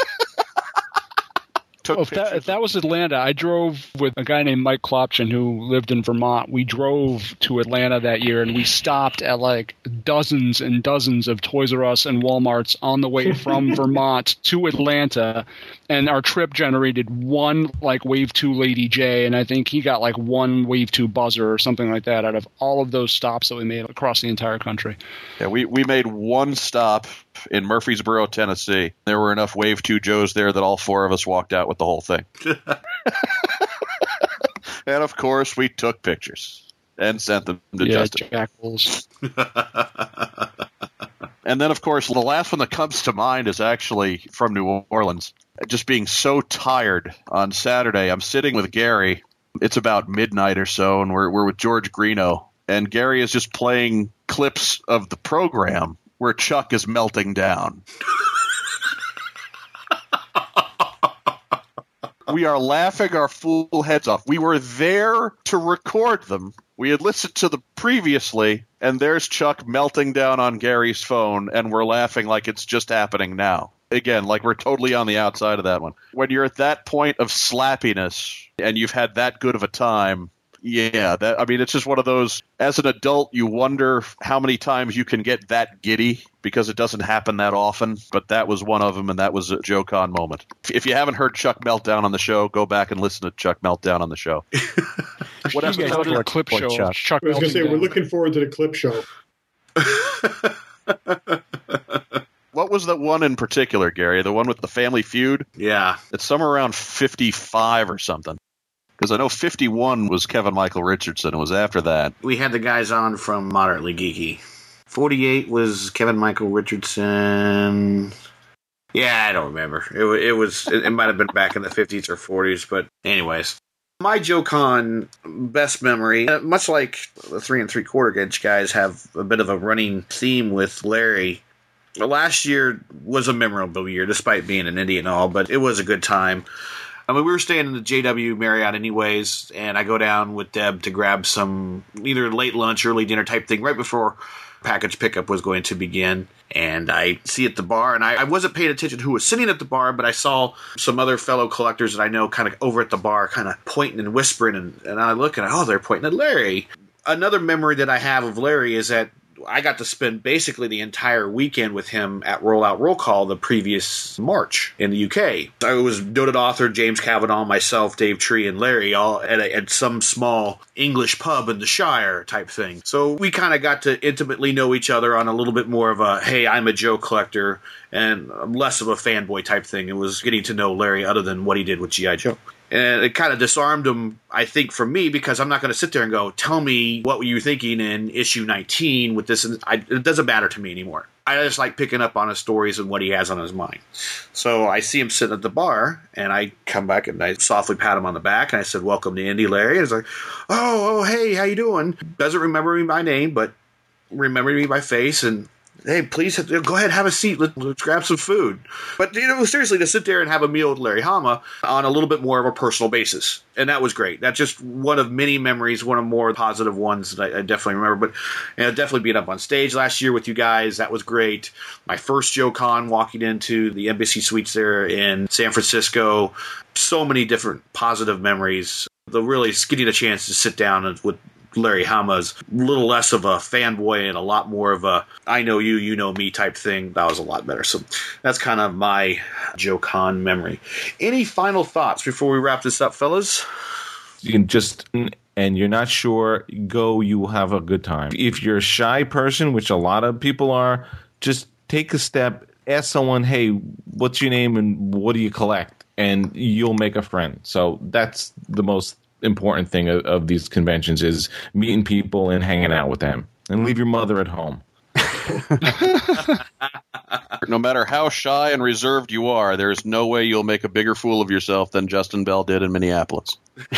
If that was Atlanta, I drove with a guy named Mike Klopchen who lived in Vermont. We drove to Atlanta that year, and we stopped at like dozens and dozens of Toys R Us and Walmarts on the way from Vermont to Atlanta. And our trip generated one like Wave 2 Lady J, and I think he got like one Wave 2 Buzzer or something like that out of all of those stops that we made across the entire country. Yeah, we made one stop in Murfreesboro, Tennessee. There were enough Wave 2 Joes there that all four of us walked out with the whole thing. And, of course, we took pictures and sent them to Justin. Jackals. And then, of course, the last one that comes to mind is actually from New Orleans. Just being so tired on Saturday, I'm sitting with Gary. It's about midnight or so, and we're with George Greeno. And Gary is just playing clips of the program where Chuck is melting down. We are laughing our fool heads off. We were there to record them. We had listened to them previously, and there's Chuck melting down on Gary's phone, and we're laughing like it's just happening now. Again, like we're totally on the outside of that one. When you're at that point of slappiness, and you've had that good of a time, it's just one of those, as an adult, you wonder how many times you can get that giddy, because it doesn't happen that often, but that was one of them, and that was a JoeCon moment. If you haven't heard Chuck Meltdown on the show, go back and listen to Chuck Meltdown on the show. What else is on a clip show? Chuck I was going to say, we're looking forward to the clip show. What was the one in particular, Gary? The one with the Family Feud? Yeah. It's somewhere around 55 or something. Because I know 51 was Kevin Michael Richardson. It was after that. We had the guys on from Moderately Geeky. 48 was Kevin Michael Richardson. Yeah, I don't remember. It might have been back in the 50s or 40s, but anyways. My JoeCon best memory, much like the 3 3/4 inch guys have a bit of a running theme with Larry. Last year was a memorable year, despite being in Indy and all, but it was a good time. I mean, we were staying in the JW Marriott anyways, and I go down with Deb to grab some either late lunch, early dinner type thing right before package pickup was going to begin. And I see at the bar, and I wasn't paying attention to who was sitting at the bar, but I saw some other fellow collectors that I know kind of over at the bar kind of pointing and whispering, and I look and they're pointing at Larry. Another memory that I have of Larry is that I got to spend basically the entire weekend with him at Rollout Roll Call the previous March in the UK. I was noted author James Cavanaugh, myself, Dave Tree, and Larry all at some small English pub in the Shire type thing. So we kind of got to intimately know each other on a little bit more of a, hey, I'm a Joe collector, and less of a fanboy type thing. It was getting to know Larry other than what he did with G.I. Joe. And it kind of disarmed him, I think, for me, because I'm not going to sit there and go, tell me what were you thinking in issue 19 with this. It doesn't matter to me anymore. I just like picking up on his stories and what he has on his mind. So I see him sitting at the bar, and I come back and I softly pat him on the back, and I said, welcome to Indy, Larry. And he's like, oh, hey, how you doing? Doesn't remember me by name, but remember me by face, and hey, please go ahead, have a seat. Let's grab some food. But seriously, to sit there and have a meal with Larry Hama on a little bit more of a personal basis, and that was great. That's just one of many memories, one of more positive ones that I definitely remember. But definitely being up on stage last year with you guys, that was great. My first Joe Con, walking into the Embassy Suites there in San Francisco, so many different positive memories. Really getting a chance to sit down with Larry Hama's a little less of a fanboy and a lot more of a I know you, you know me type thing. That was a lot better. So that's kind of my Joe Con memory. Any final thoughts before we wrap this up, fellas? You can just, and you're not sure, go, you will have a good time. If you're a shy person, which a lot of people are, just take a step, ask someone, hey, what's your name and what do you collect? And you'll make a friend. So that's the most important thing of these conventions, is meeting people and hanging out with them, and leave your mother at home. No matter how shy and reserved you are, there's no way you'll make a bigger fool of yourself than Justin Bell did in Minneapolis.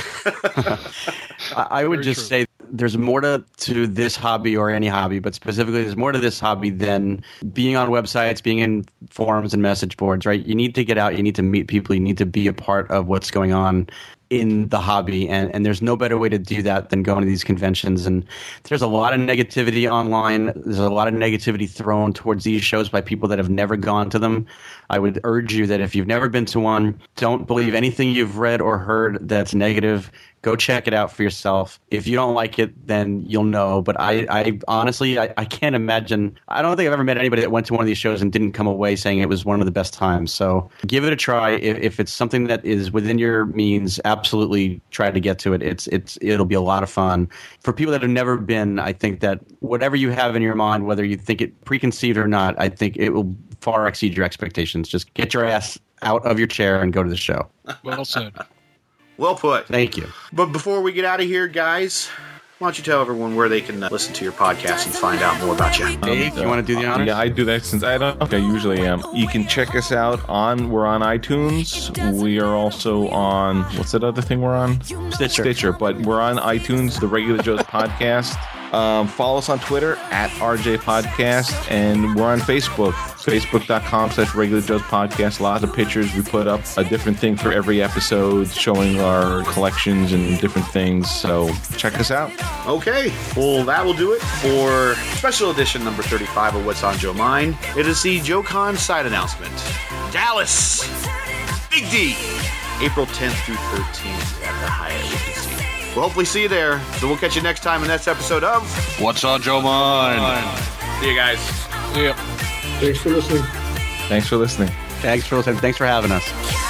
I would just say there's more to this hobby, or any hobby, but specifically there's more to this hobby than being on websites, being in forums and message boards, right? You need to get out, you need to meet people, you need to be a part of what's going on in the hobby, and there's no better way to do that than going to these conventions. And there's a lot of negativity online. There's a lot of negativity thrown towards these shows by people that have never gone to them. I would urge you that if you've never been to one, don't believe anything you've read or heard that's negative. Go check it out for yourself. If you don't like it, then you'll know. But I honestly, I can't imagine. I don't think I've ever met anybody that went to one of these shows and didn't come away saying it was one of the best times. So give it a try. If it's something that is within your means, absolutely try to get to it. It'll be a lot of fun. For people that have never been, I think that whatever you have in your mind, whether you think it preconceived or not, I think it will far exceed your expectations. Just get your ass out of your chair and go to the show. Well said. Well put. Thank you. But before we get out of here, guys, why don't you tell everyone where they can listen to your podcast and find out more about you? Dave, you want to do the honors? Yeah, I do that since I don't think I usually am. You can check us out we're on iTunes. We are also on, what's that other thing we're on? Stitcher. But we're on iTunes, the Regular Joe's Podcast. Follow us on Twitter at RJ Podcast, and we're on Facebook, facebook.com/Regular Joe's Podcast. Lots of pictures. We put up a different thing for every episode, showing our collections and different things. So check us out. Okay, well, that will do it for special edition number 35 of What's on Joe Mind. It is the Joe Con side announcement. Dallas, Big D, April 10th through 13th at the Hyatt Regency. We'll hopefully see you there. So we'll catch you next time in the next episode of What's on Joe Mind? See you guys. Yeah. Thanks for listening. Thanks for listening. Thanks for listening. Thanks for having us.